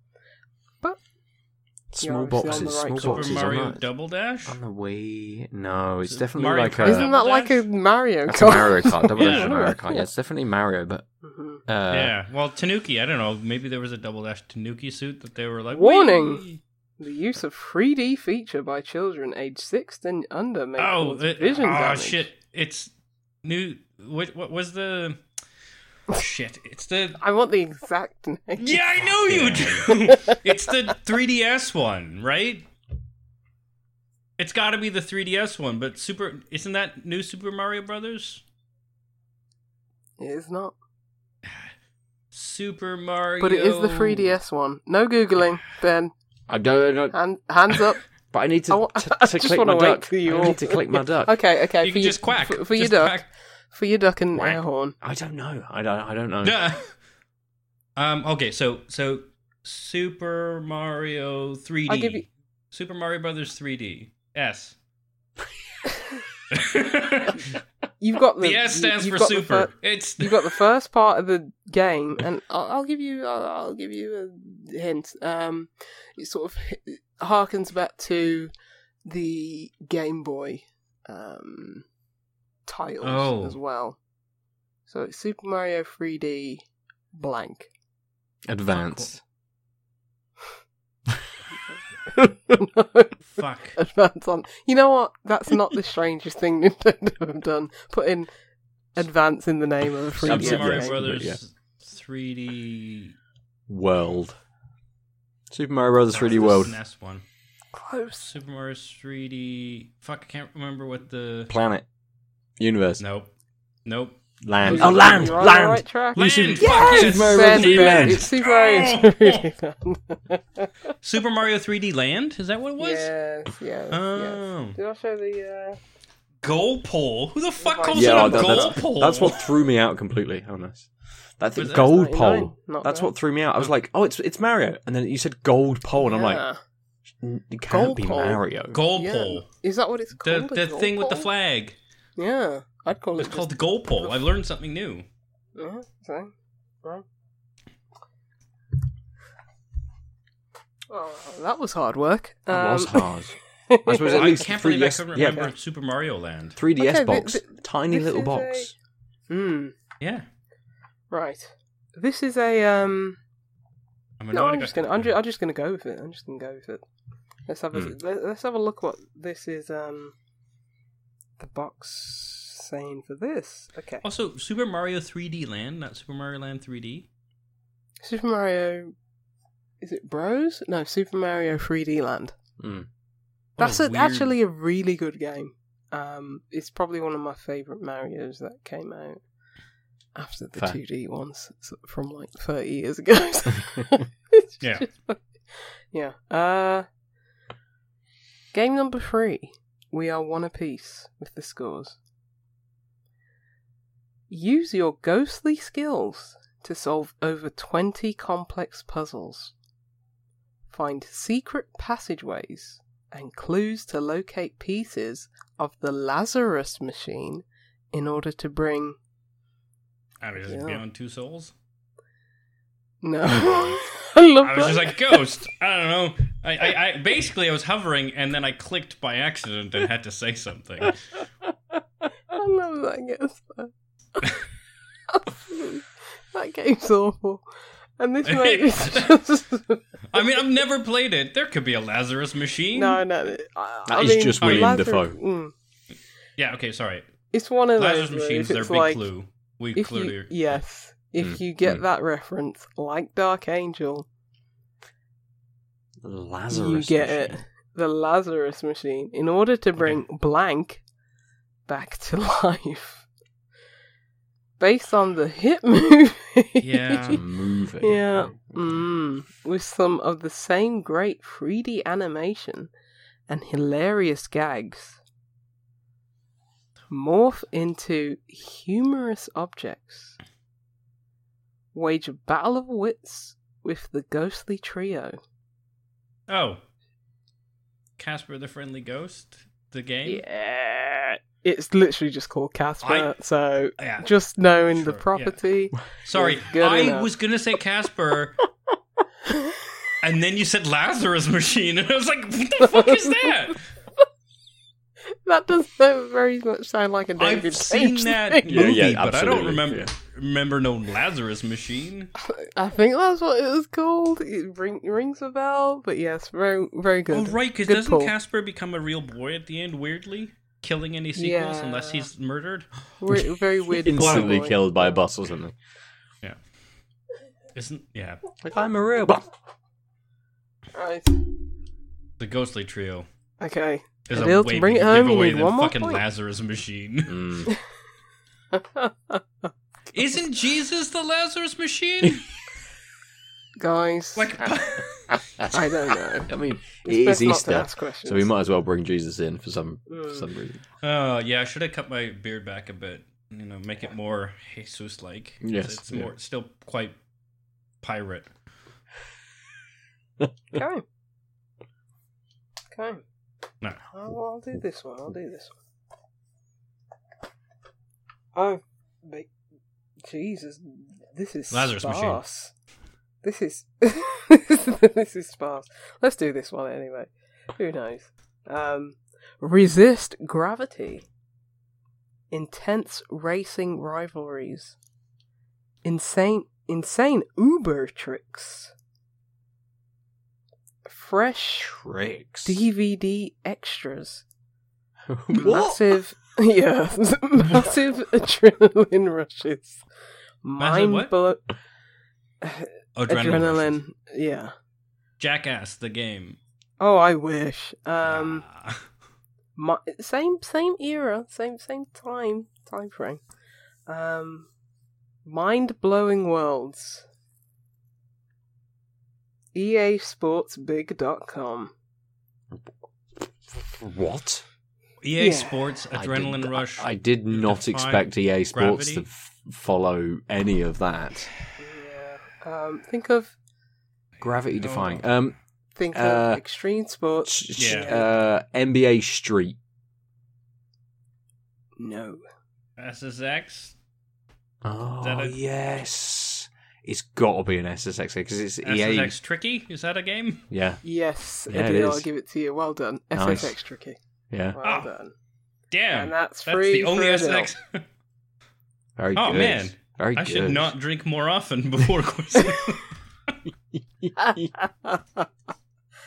Small You're obviously on boxes, the right small track. Super boxes. Mario on that. Double Dash? On the Wii. No, it's Is it definitely Mario like Kart? a. Isn't that like a Mario That's a Kart? Mario Kart. Double Yeah. Dash is a Mario Kart. Yeah, it's definitely Mario, but. Mhm. Uh, Yeah, well, Tanuki, I don't know. Maybe there was a Double Dash Tanuki suit that they were like, Warning! "Whee!" The use of three D feature by children aged six and under may Oh, cause it, vision oh damage. shit! It's new. What, what was the? Oh, shit! It's the. I want the exact name. Yeah, I know you do. It's the three D S one, right? It's got to be the three D S one, but Super isn't that new Super Mario Brothers? It is not. Super Mario. But it is the three D S one. No Googling, Ben. I don't know, Hand, hands up. but I need to, I wa- to, I to just click wanna my wait duck. till you I all- need to click my duck. Okay, okay. You for can your, just quack. For, for your Just duck. quack. For your duck and Quack. air horn. I don't know. I don't. I don't know. Yeah. Um. Okay. So so Super Mario three D. I'll give you- Super Mario Brothers three D. S. You've got the, The S stands you've for got the super. fir- It's You've got the first part of the game, and I'll, I'll give you, I'll, I'll give you a hint. Um, it sort of harkens back to the Game Boy um, titles Oh. as well. So it's Super Mario three D blank. Advanced. fuck. Advance on. You know what? That's not the strangest thing Nintendo have done. Put in advance in the name of a three D Super Absolutely, Mario yes. Brothers Yeah. three D. World. Super Mario Brothers three D That's the World. S N E S one. Close. Super Mario three D. Fuck, I can't remember what the. Planet. Universe. Nope. Nope. Land. You're Oh, land! you're on the Land! right track. Land, Super- fuck Yes! yes! Super Mario Ben, Brothers three D Ben, Land. it's Super Mario three D Land. Super Mario three D Land? Is that what it was? Yes, yes, yes. Oh. Did I show the? Uh... Goal pole? Who the fuck Yeah, calls Yeah, it a that- goal that's, pole? that's what threw me out completely. Oh, nice. That thing, Was that gold ninety-nine? pole. Not That's bad. what threw me out. I was like, oh, it's it's Mario, and then you said gold pole, and I'm like, Yeah. it can't Gold be pole. Mario. Goal Yeah. pole. Is that what it's The called? a the goal thing with the pole? flag. Yeah, I'd call it. It's called the just- goal pole. I've learned something new. Yeah, so, right. Oh, that was hard work. That was Um, hard. I suppose at I least can't three believe D I S. couldn't Yeah, remember Super Mario Land. three D S Okay, box, th- th- tiny this little is box. Hmm. Yeah. Right. This is a um. I'm No, annoyed I'm I just got- gonna. I'm, ju- I'm just gonna go with it. I'm just gonna go with it. Let's have a Hmm. let, let's have a look what this is. Um, the box saying for this. Okay, Also, Super Mario three D Land, not Super Mario Land three D. Super Mario. Is it Bros? No, Super Mario three D Land. Mm. What That's a a, weird- actually a really good game. Um, it's probably one of my favorite Mario's that came out after the Fair. two D ones so- from like thirty years ago. It's Yeah. just- yeah. Uh, game number three. We are one apiece with the scores. Use your ghostly skills to solve over twenty complex puzzles. Find secret passageways and clues to locate pieces of the Lazarus machine in order to bring... I was just Yeah. beyond two souls. No. I love I was that. just like ghost. I don't know. I, I, I basically I was hovering and then I clicked by accident and had to say something. I love that guess. Absolutely. That game's awful. And this mate is just... I mean, I've never played it. There could be a Lazarus machine. No, no. I, That I is mean, just William Lazarus- Dafoe. mm. Yeah. Okay. Sorry. It's one of Lazarus those where machines. if They're it's big like, clue. We if clearly. you, yes, if Mm, you get mm. that reference, like Dark Angel, Lazarus. you get machine. it. The Lazarus machine, in order to bring blank back to life, based on the hit movie. Yeah. It's a movie. Yeah. Mm, with some of the same great three D animation and hilarious gags. Morph into humorous objects. Wage a battle of wits with the ghostly trio. Oh. Casper the Friendly Ghost. The game. Yeah. It's literally just called Casper, I- so Yeah. just knowing the Sure, yeah. property. Sorry, is good I enough. was gonna say Casper, and then you said Lazarus machine, and I was like, "What the fuck is that?" That does so very much sound like a David I've seen Cage that thing. Yeah, movie, yeah, but I don't absolutely, remember yeah. remember no Lazarus machine. I think that's what it was called. It ring, rings a bell, but yes, very, very good. Oh right, because Good doesn't pull. Casper become a real boy at the end? Weirdly, killing any sequels Yeah. unless he's murdered. We're, very weird. Instantly boy. killed by a bus or something. Isn't yeah Like, I'm a real bus. Right. the ghostly trio Okay. is Adele, a to way bring it bigger home, you giveaway need than one more fucking point. Lazarus machine. Mm. Isn't Jesus the Lazarus machine? Guys, Like, I don't know. I mean, It's it is best not to Easter, ask questions. so we might as well bring Jesus in for some for Mm. some reason. oh yeah, I should have cut my beard back a bit. You know, make it more Jesus-like. Yes, it's yeah. more still quite pirate. Okay. Okay. No. I'll, I'll do this one. I'll do this one. Oh, but Jesus, this is Lazarus machine. sparse. This is this is sparse. Let's do this one anyway. Who knows? Um, resist gravity. Intense racing rivalries. Insane, insane Uber tricks. Fresh Tricks. D V D extras. What? Massive, yeah, massive adrenaline rushes. Massive Mind what? blow. Adrenaline. Adrenaline, yeah. Jackass the game. Oh, I wish. Um, Ah. my, same same era, same same time time frame. Um, mind blowing worlds. E A Sports Big dot com. What? E A Yeah. Sports I Adrenaline did- Rush. I, I did not Defy expect E A Sports Gravity. to f- follow any of that. Yeah. Um, think of Gravity No. defying. Um, think Uh, of extreme sports. sh- sh- Yeah. uh, N B A Street. No. S S X. Oh that a- yes, it's got to be an S S X because it's E S S A. X Tricky. Is that a game? Yeah, Yes, Yeah, it Eddie, I'll is. give it to you. Well done. Nice. S S X tricky. yeah, Well Ah. done. Damn. And that's That's free the only for S S Adele. X. very Oh, good. man. very I good. should not drink more often before quizzing.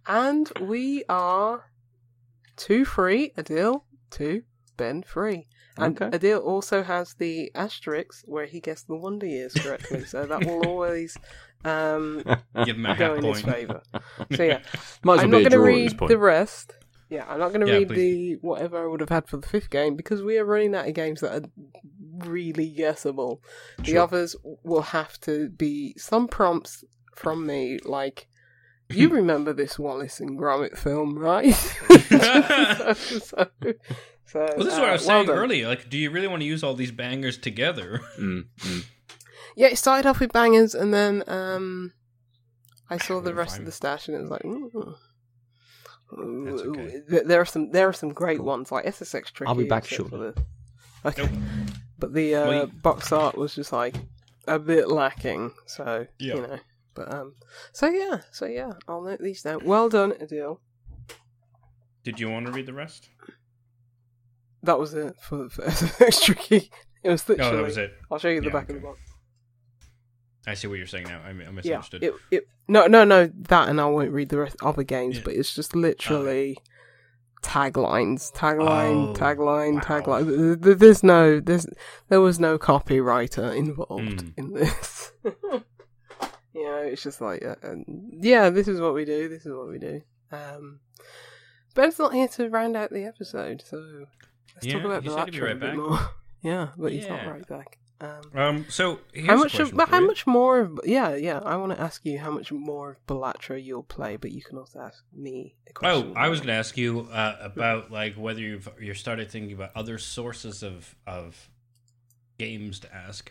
And we are two free, Adil, two, Ben free. And Okay. Adil also has the asterisk where he gets the wonder years correctly, so that will always um, Give him a go half in his point. favour. So yeah, Might as well I'm be not a going to draw at this read point. the rest. Yeah, I'm not going to Yeah, read please. the whatever I would have had for the fifth game because we are running out of games that are really guessable. The Sure. others will have to be some prompts from me, like you remember this Wallace and Gromit film, right? so, so, so, Well, this is uh, what I was well saying done. earlier. Like, do you really want to use all these bangers together? Mm, mm. Yeah, it started off with bangers, and then um, I saw the Well, rest fine. of the stash, and it was like, ooh. That's Ooh, okay. th- There are some there are some great ones like S S X Tricky. I'll be back except shortly. for the- Okay, Nope. but the uh, Well, you- box art was just like a bit lacking. So Yeah. you know, but um, so yeah, so yeah, I'll note these down. Well done, Adil. Did you want to read the rest? That was it for, for S S X Tricky. It was literally. No, that was it. I'll show you the Yeah, back of okay. the box. I see what you're saying now. I, I Yeah, misunderstood. it, it, no, no, no, that and I won't read the rest other games, Yeah. but it's just literally taglines, tagline, Oh, tagline, wow. tagline. Th- th- There's no, there's, there was no copywriter involved Mm. in this. You know, it's just like, uh, and yeah, this is what we do. This is what we do. Um, Ben's not here to round out the episode, so let's Yeah, talk about he the said he'd be Latra a right bit back. more. Yeah, but he's not Yeah. right back. Um, Um. So here's how a much? Of, question but for how you. much more? Of, yeah, yeah. I want to ask you how much more of Bellatra you'll play, but you can also ask me a Oh, question. I was going to ask you uh, about like whether you've you started thinking about other sources of of games to ask.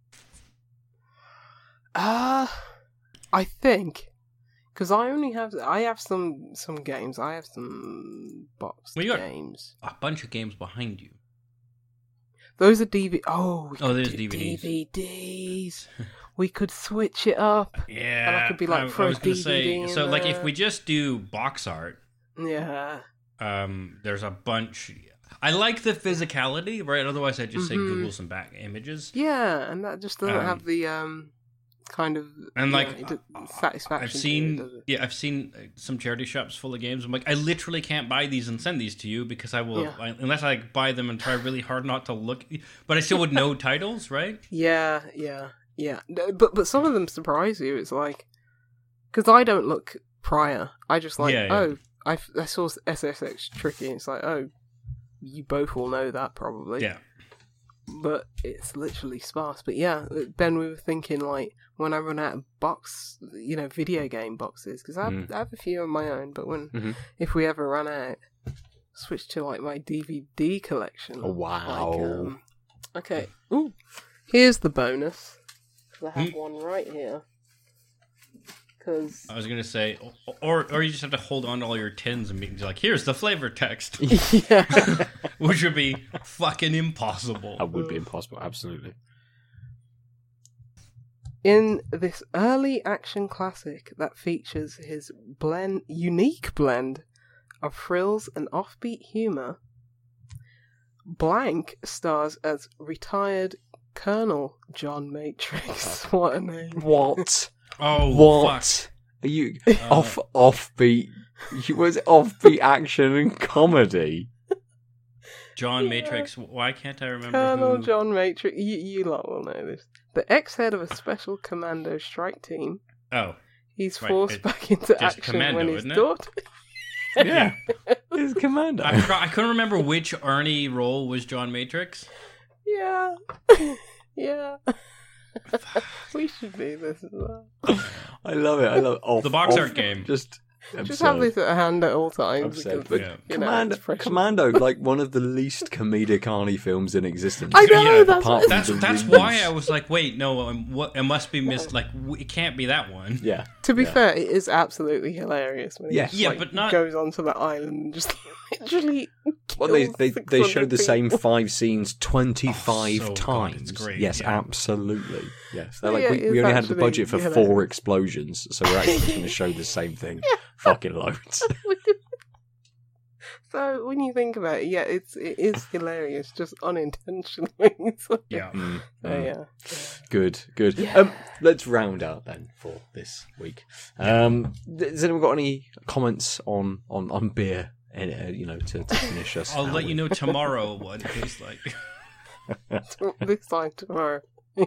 Uh I think because I only have I have some some games. I have some boxed Well, you got- games. A bunch of games behind you. Those are D V. Oh, we Oh, could there's do D V Ds. D V Ds. We could switch it up. Yeah, could be like I, for I a was gonna D V D say. in So, like, if there. we just do box art, Yeah. um, there's a bunch. I like the physicality, right? Otherwise, I'd just say Mhm. Google some back images. Yeah, and that just doesn't Um, have the um kind of And yeah, like, it does- uh, satisfaction. I've to it, seen, does it? yeah, I've seen uh, some charity shops full of games. I'm like, I literally can't buy these and send these to you because I will, Yeah. I, unless I like, buy them and try really hard not to look. But I still would know titles, right? Yeah, yeah, yeah. No, But but some of them surprise you. It's like because I don't look prior. I just like Yeah, yeah. oh I, f- I saw S S X Tricky. It's like oh you both will know that probably. Yeah. But it's literally sparse. But yeah, Ben, we were thinking like when I run out of box, you know, video game boxes because I, have- Mm. I have a few of my own. But when Mhm. if we ever run out, switch to like my D V D collection. Oh, wow. Like, um, okay. Ooh, here's the bonus. 'Cause I have Mm. one right here. Because I was gonna say, or or you just have to hold on to all your tins and be like, here's the flavor text, yeah, which would be fucking impossible. That would be impossible, absolutely. in this early action classic that features his blend, unique blend of frills and offbeat humor, Blank stars as retired Colonel John Matrix. What a name! What? Oh, What? fuck. Are you Uh, off offbeat? You was offbeat action and comedy. John Matrix. Why can't I remember Colonel who? John Matrix. You, you lot will know this. The ex-head of a special commando strike team. Oh, He's Right, forced it- back into just action commando, when his isn't it? daughter. Yeah, it's Commando. I forgot, I couldn't remember which Arnie role was John Matrix. Yeah. Yeah. We should do this as well. I love it. I love it. Off, The box off, art game. Just Just have absurd. this at hand at all times. Absurd. Because, But Yeah. you know, Commando, it's precious. Commando, like one of the least comedic Arnie films in existence. I know, Yeah, that's apart what from That's the that's reasons. why I was like, wait, no, um, what? It must be missed. Like, w- it can't be that one. Yeah. To be yeah. fair, it is absolutely hilarious when he Yes. just, Yeah, like, but not- goes onto the island and just literally Well, they kills they, they six showed the hundred same people. five scenes twenty-five Oh, so good. times. It's great, Yes, yeah. absolutely. Yes, they're Oh, like yeah, we, it's we only had the actually budget for four hilarious. explosions, so we're actually going to show the same thing. Fucking loads. So when you think about it, yeah, it's it is hilarious, just unintentionally. So, Yeah. Mm, so, mm. yeah. Good, good. Yeah. Um, let's round out then for this week. Um, has anyone got any comments on on, on beer? Uh, you know, to, to finish us. I'll out let you with? know tomorrow what it tastes like. This time tomorrow.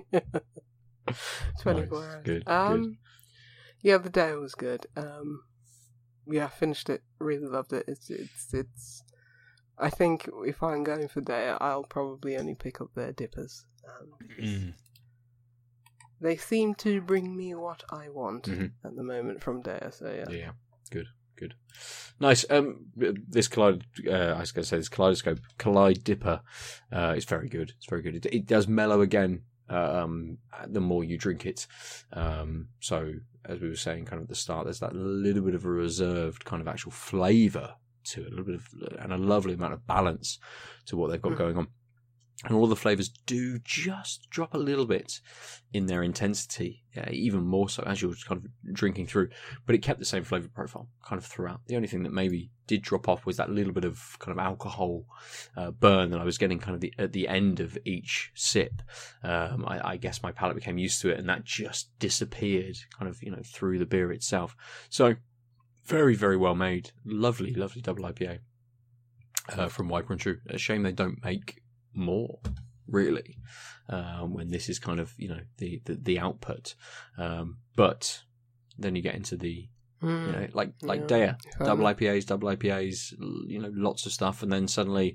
twenty-four Nice. hours. Good, Um, good. Yeah, the day was good. Um, yeah, I finished it. Really loved it. It's it's it's. I think if I'm going for day, I'll probably only pick up their dippers. Um, Mm. They seem to bring me what I want Mhm. at the moment from Daya. So yeah. Yeah, good, good, nice. Um, this collide, uh, I was going to say this kaleidoscope, Collide Dipper, uh, is very good. It's very good. It, it does mellow again. Um, the more you drink it. Um, so as we were saying, kind of at the start, there's that little bit of a reserved kind of actual flavour to it, a little bit of, and a lovely amount of balance to what they've got Mm. going on. And all the flavours do just drop a little bit in their intensity, yeah, even more so as you're kind of drinking through. But it kept the same flavour profile kind of throughout. The only thing that maybe did drop off was that little bit of kind of alcohol uh, burn that I was getting kind of the, at the end of each sip. Um, I, I guess my palate became used to it, and that just disappeared kind of, you know, through the beer itself. So very, very well made. Lovely, lovely double I P A uh, from Wiper and True. A shame they don't make more, really, um, when this is kind of, you know, the the, the output. Um, but then you get into the, you know, like like Yeah. Daya, double I P As, double I P As, you know, lots of stuff, and then suddenly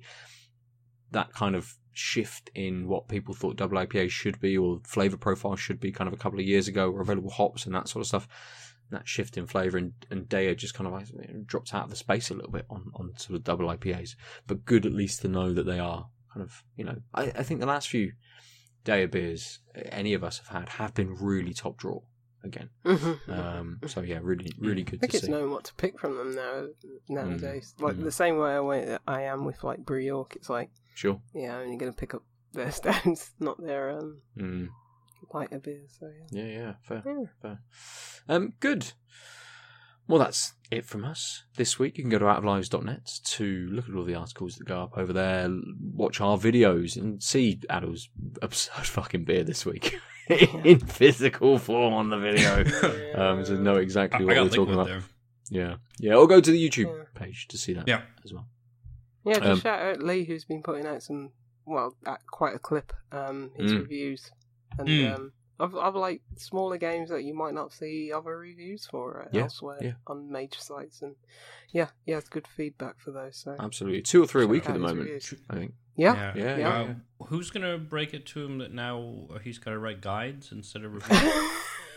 that kind of shift in what people thought double I P As should be or flavor profile should be, kind of a couple of years ago, or available hops and that sort of stuff. That shift in flavour, and, and Daya just kind of like, you know, dropped out of the space a little bit on, on sort of double I P As. But good at least to know that they are kind of, you know, I, I think the last few Daya beers any of us have had have been really top draw again. Mhm. Um, so yeah, really, really good I think to it's see. knowing what to pick from them now nowadays. Mm, Like mm. the same way I, went, I am with like Brew York. It's like, Sure. yeah, I'm only going to pick up their stouts, not their um Mm. lighter beers. So yeah. Yeah, yeah, fair, Yeah. fair. Um, good. Well, that's it from us this week. You can go to out of lives dot net to look at all the articles that go up over there, watch our videos, and see Adol's absurd fucking beer this week in physical form on the video. Um, to know exactly I what got we're talking liquid about. there. Yeah, yeah. Or go to the YouTube Yeah. page to see that Yeah. as well. Yeah, just Um, shout out Lee, who's been putting out some, well, uh, quite a clip, um, his Mm. reviews, and Mm. um, of, of like smaller games that you might not see other reviews for uh, Yeah, elsewhere yeah. on major sites, and yeah, yeah, it's good feedback for those. So Absolutely, two or three a Check week out at the his moment. reviews. I think. yeah, Yeah, yeah. Uh, who's gonna break it to him that now he's got to write guides instead of reviews?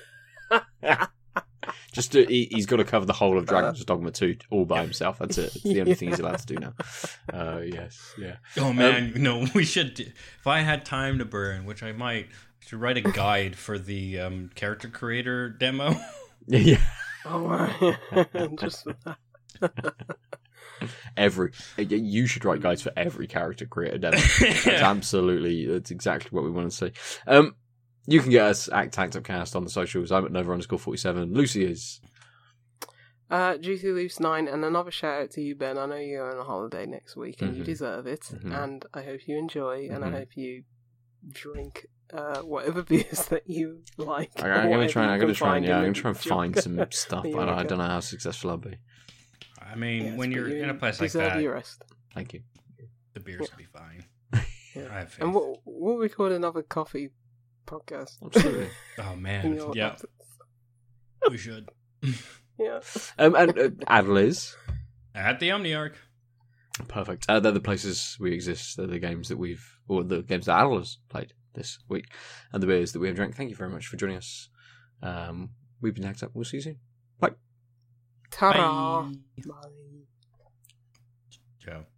Just to, he, he's got to cover the whole of Dragon's Dogma two all by himself. That's it. It's the only thing he's allowed to do now. Uh, yes, yeah. Oh man, no, we should. Do, if I had time to burn, which I might, I should write a guide for the um, character creator demo. Yeah. Oh, wow. Just for that. Every you should write guides for every character creator demo. That's absolutely, that's exactly what we want to see. Um, you can get us at Tanked Upcast on the socials. I'm at Nova underscore forty-seven. Lucy is. Uh, Juicy Loose nine, and another shout out to you, Ben. I know you're on a holiday next week, and Mhm. you deserve it. Mhm. And I hope you enjoy, and Mhm. I hope you drink uh, whatever beers that you like. I, I'm gonna try. I'm gonna try. And, yeah, I'm gonna to try and find some stuff. Yeah, But I, don't, I okay. don't know how successful I'll be. I mean, Yes, when but you're you in a place like deserve that, your rest. Thank you. the beers will be fine. Yeah. I have faith. And we'll, we'll record another coffee podcast. Absolutely. Oh In man, your yeah, absence. we should. Yeah. Um, and uh, Adel is. At the Omniarch. Perfect. Uh, they're the places we exist. They're the games that we've, or the games that Adel has played this week, and the beers that we have drank. Thank you very much for joining us. Um, we've been Tanked Up. We'll see you soon. Bye. Ta-ra. Bye. Bye. Ciao.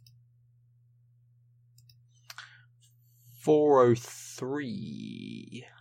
four oh three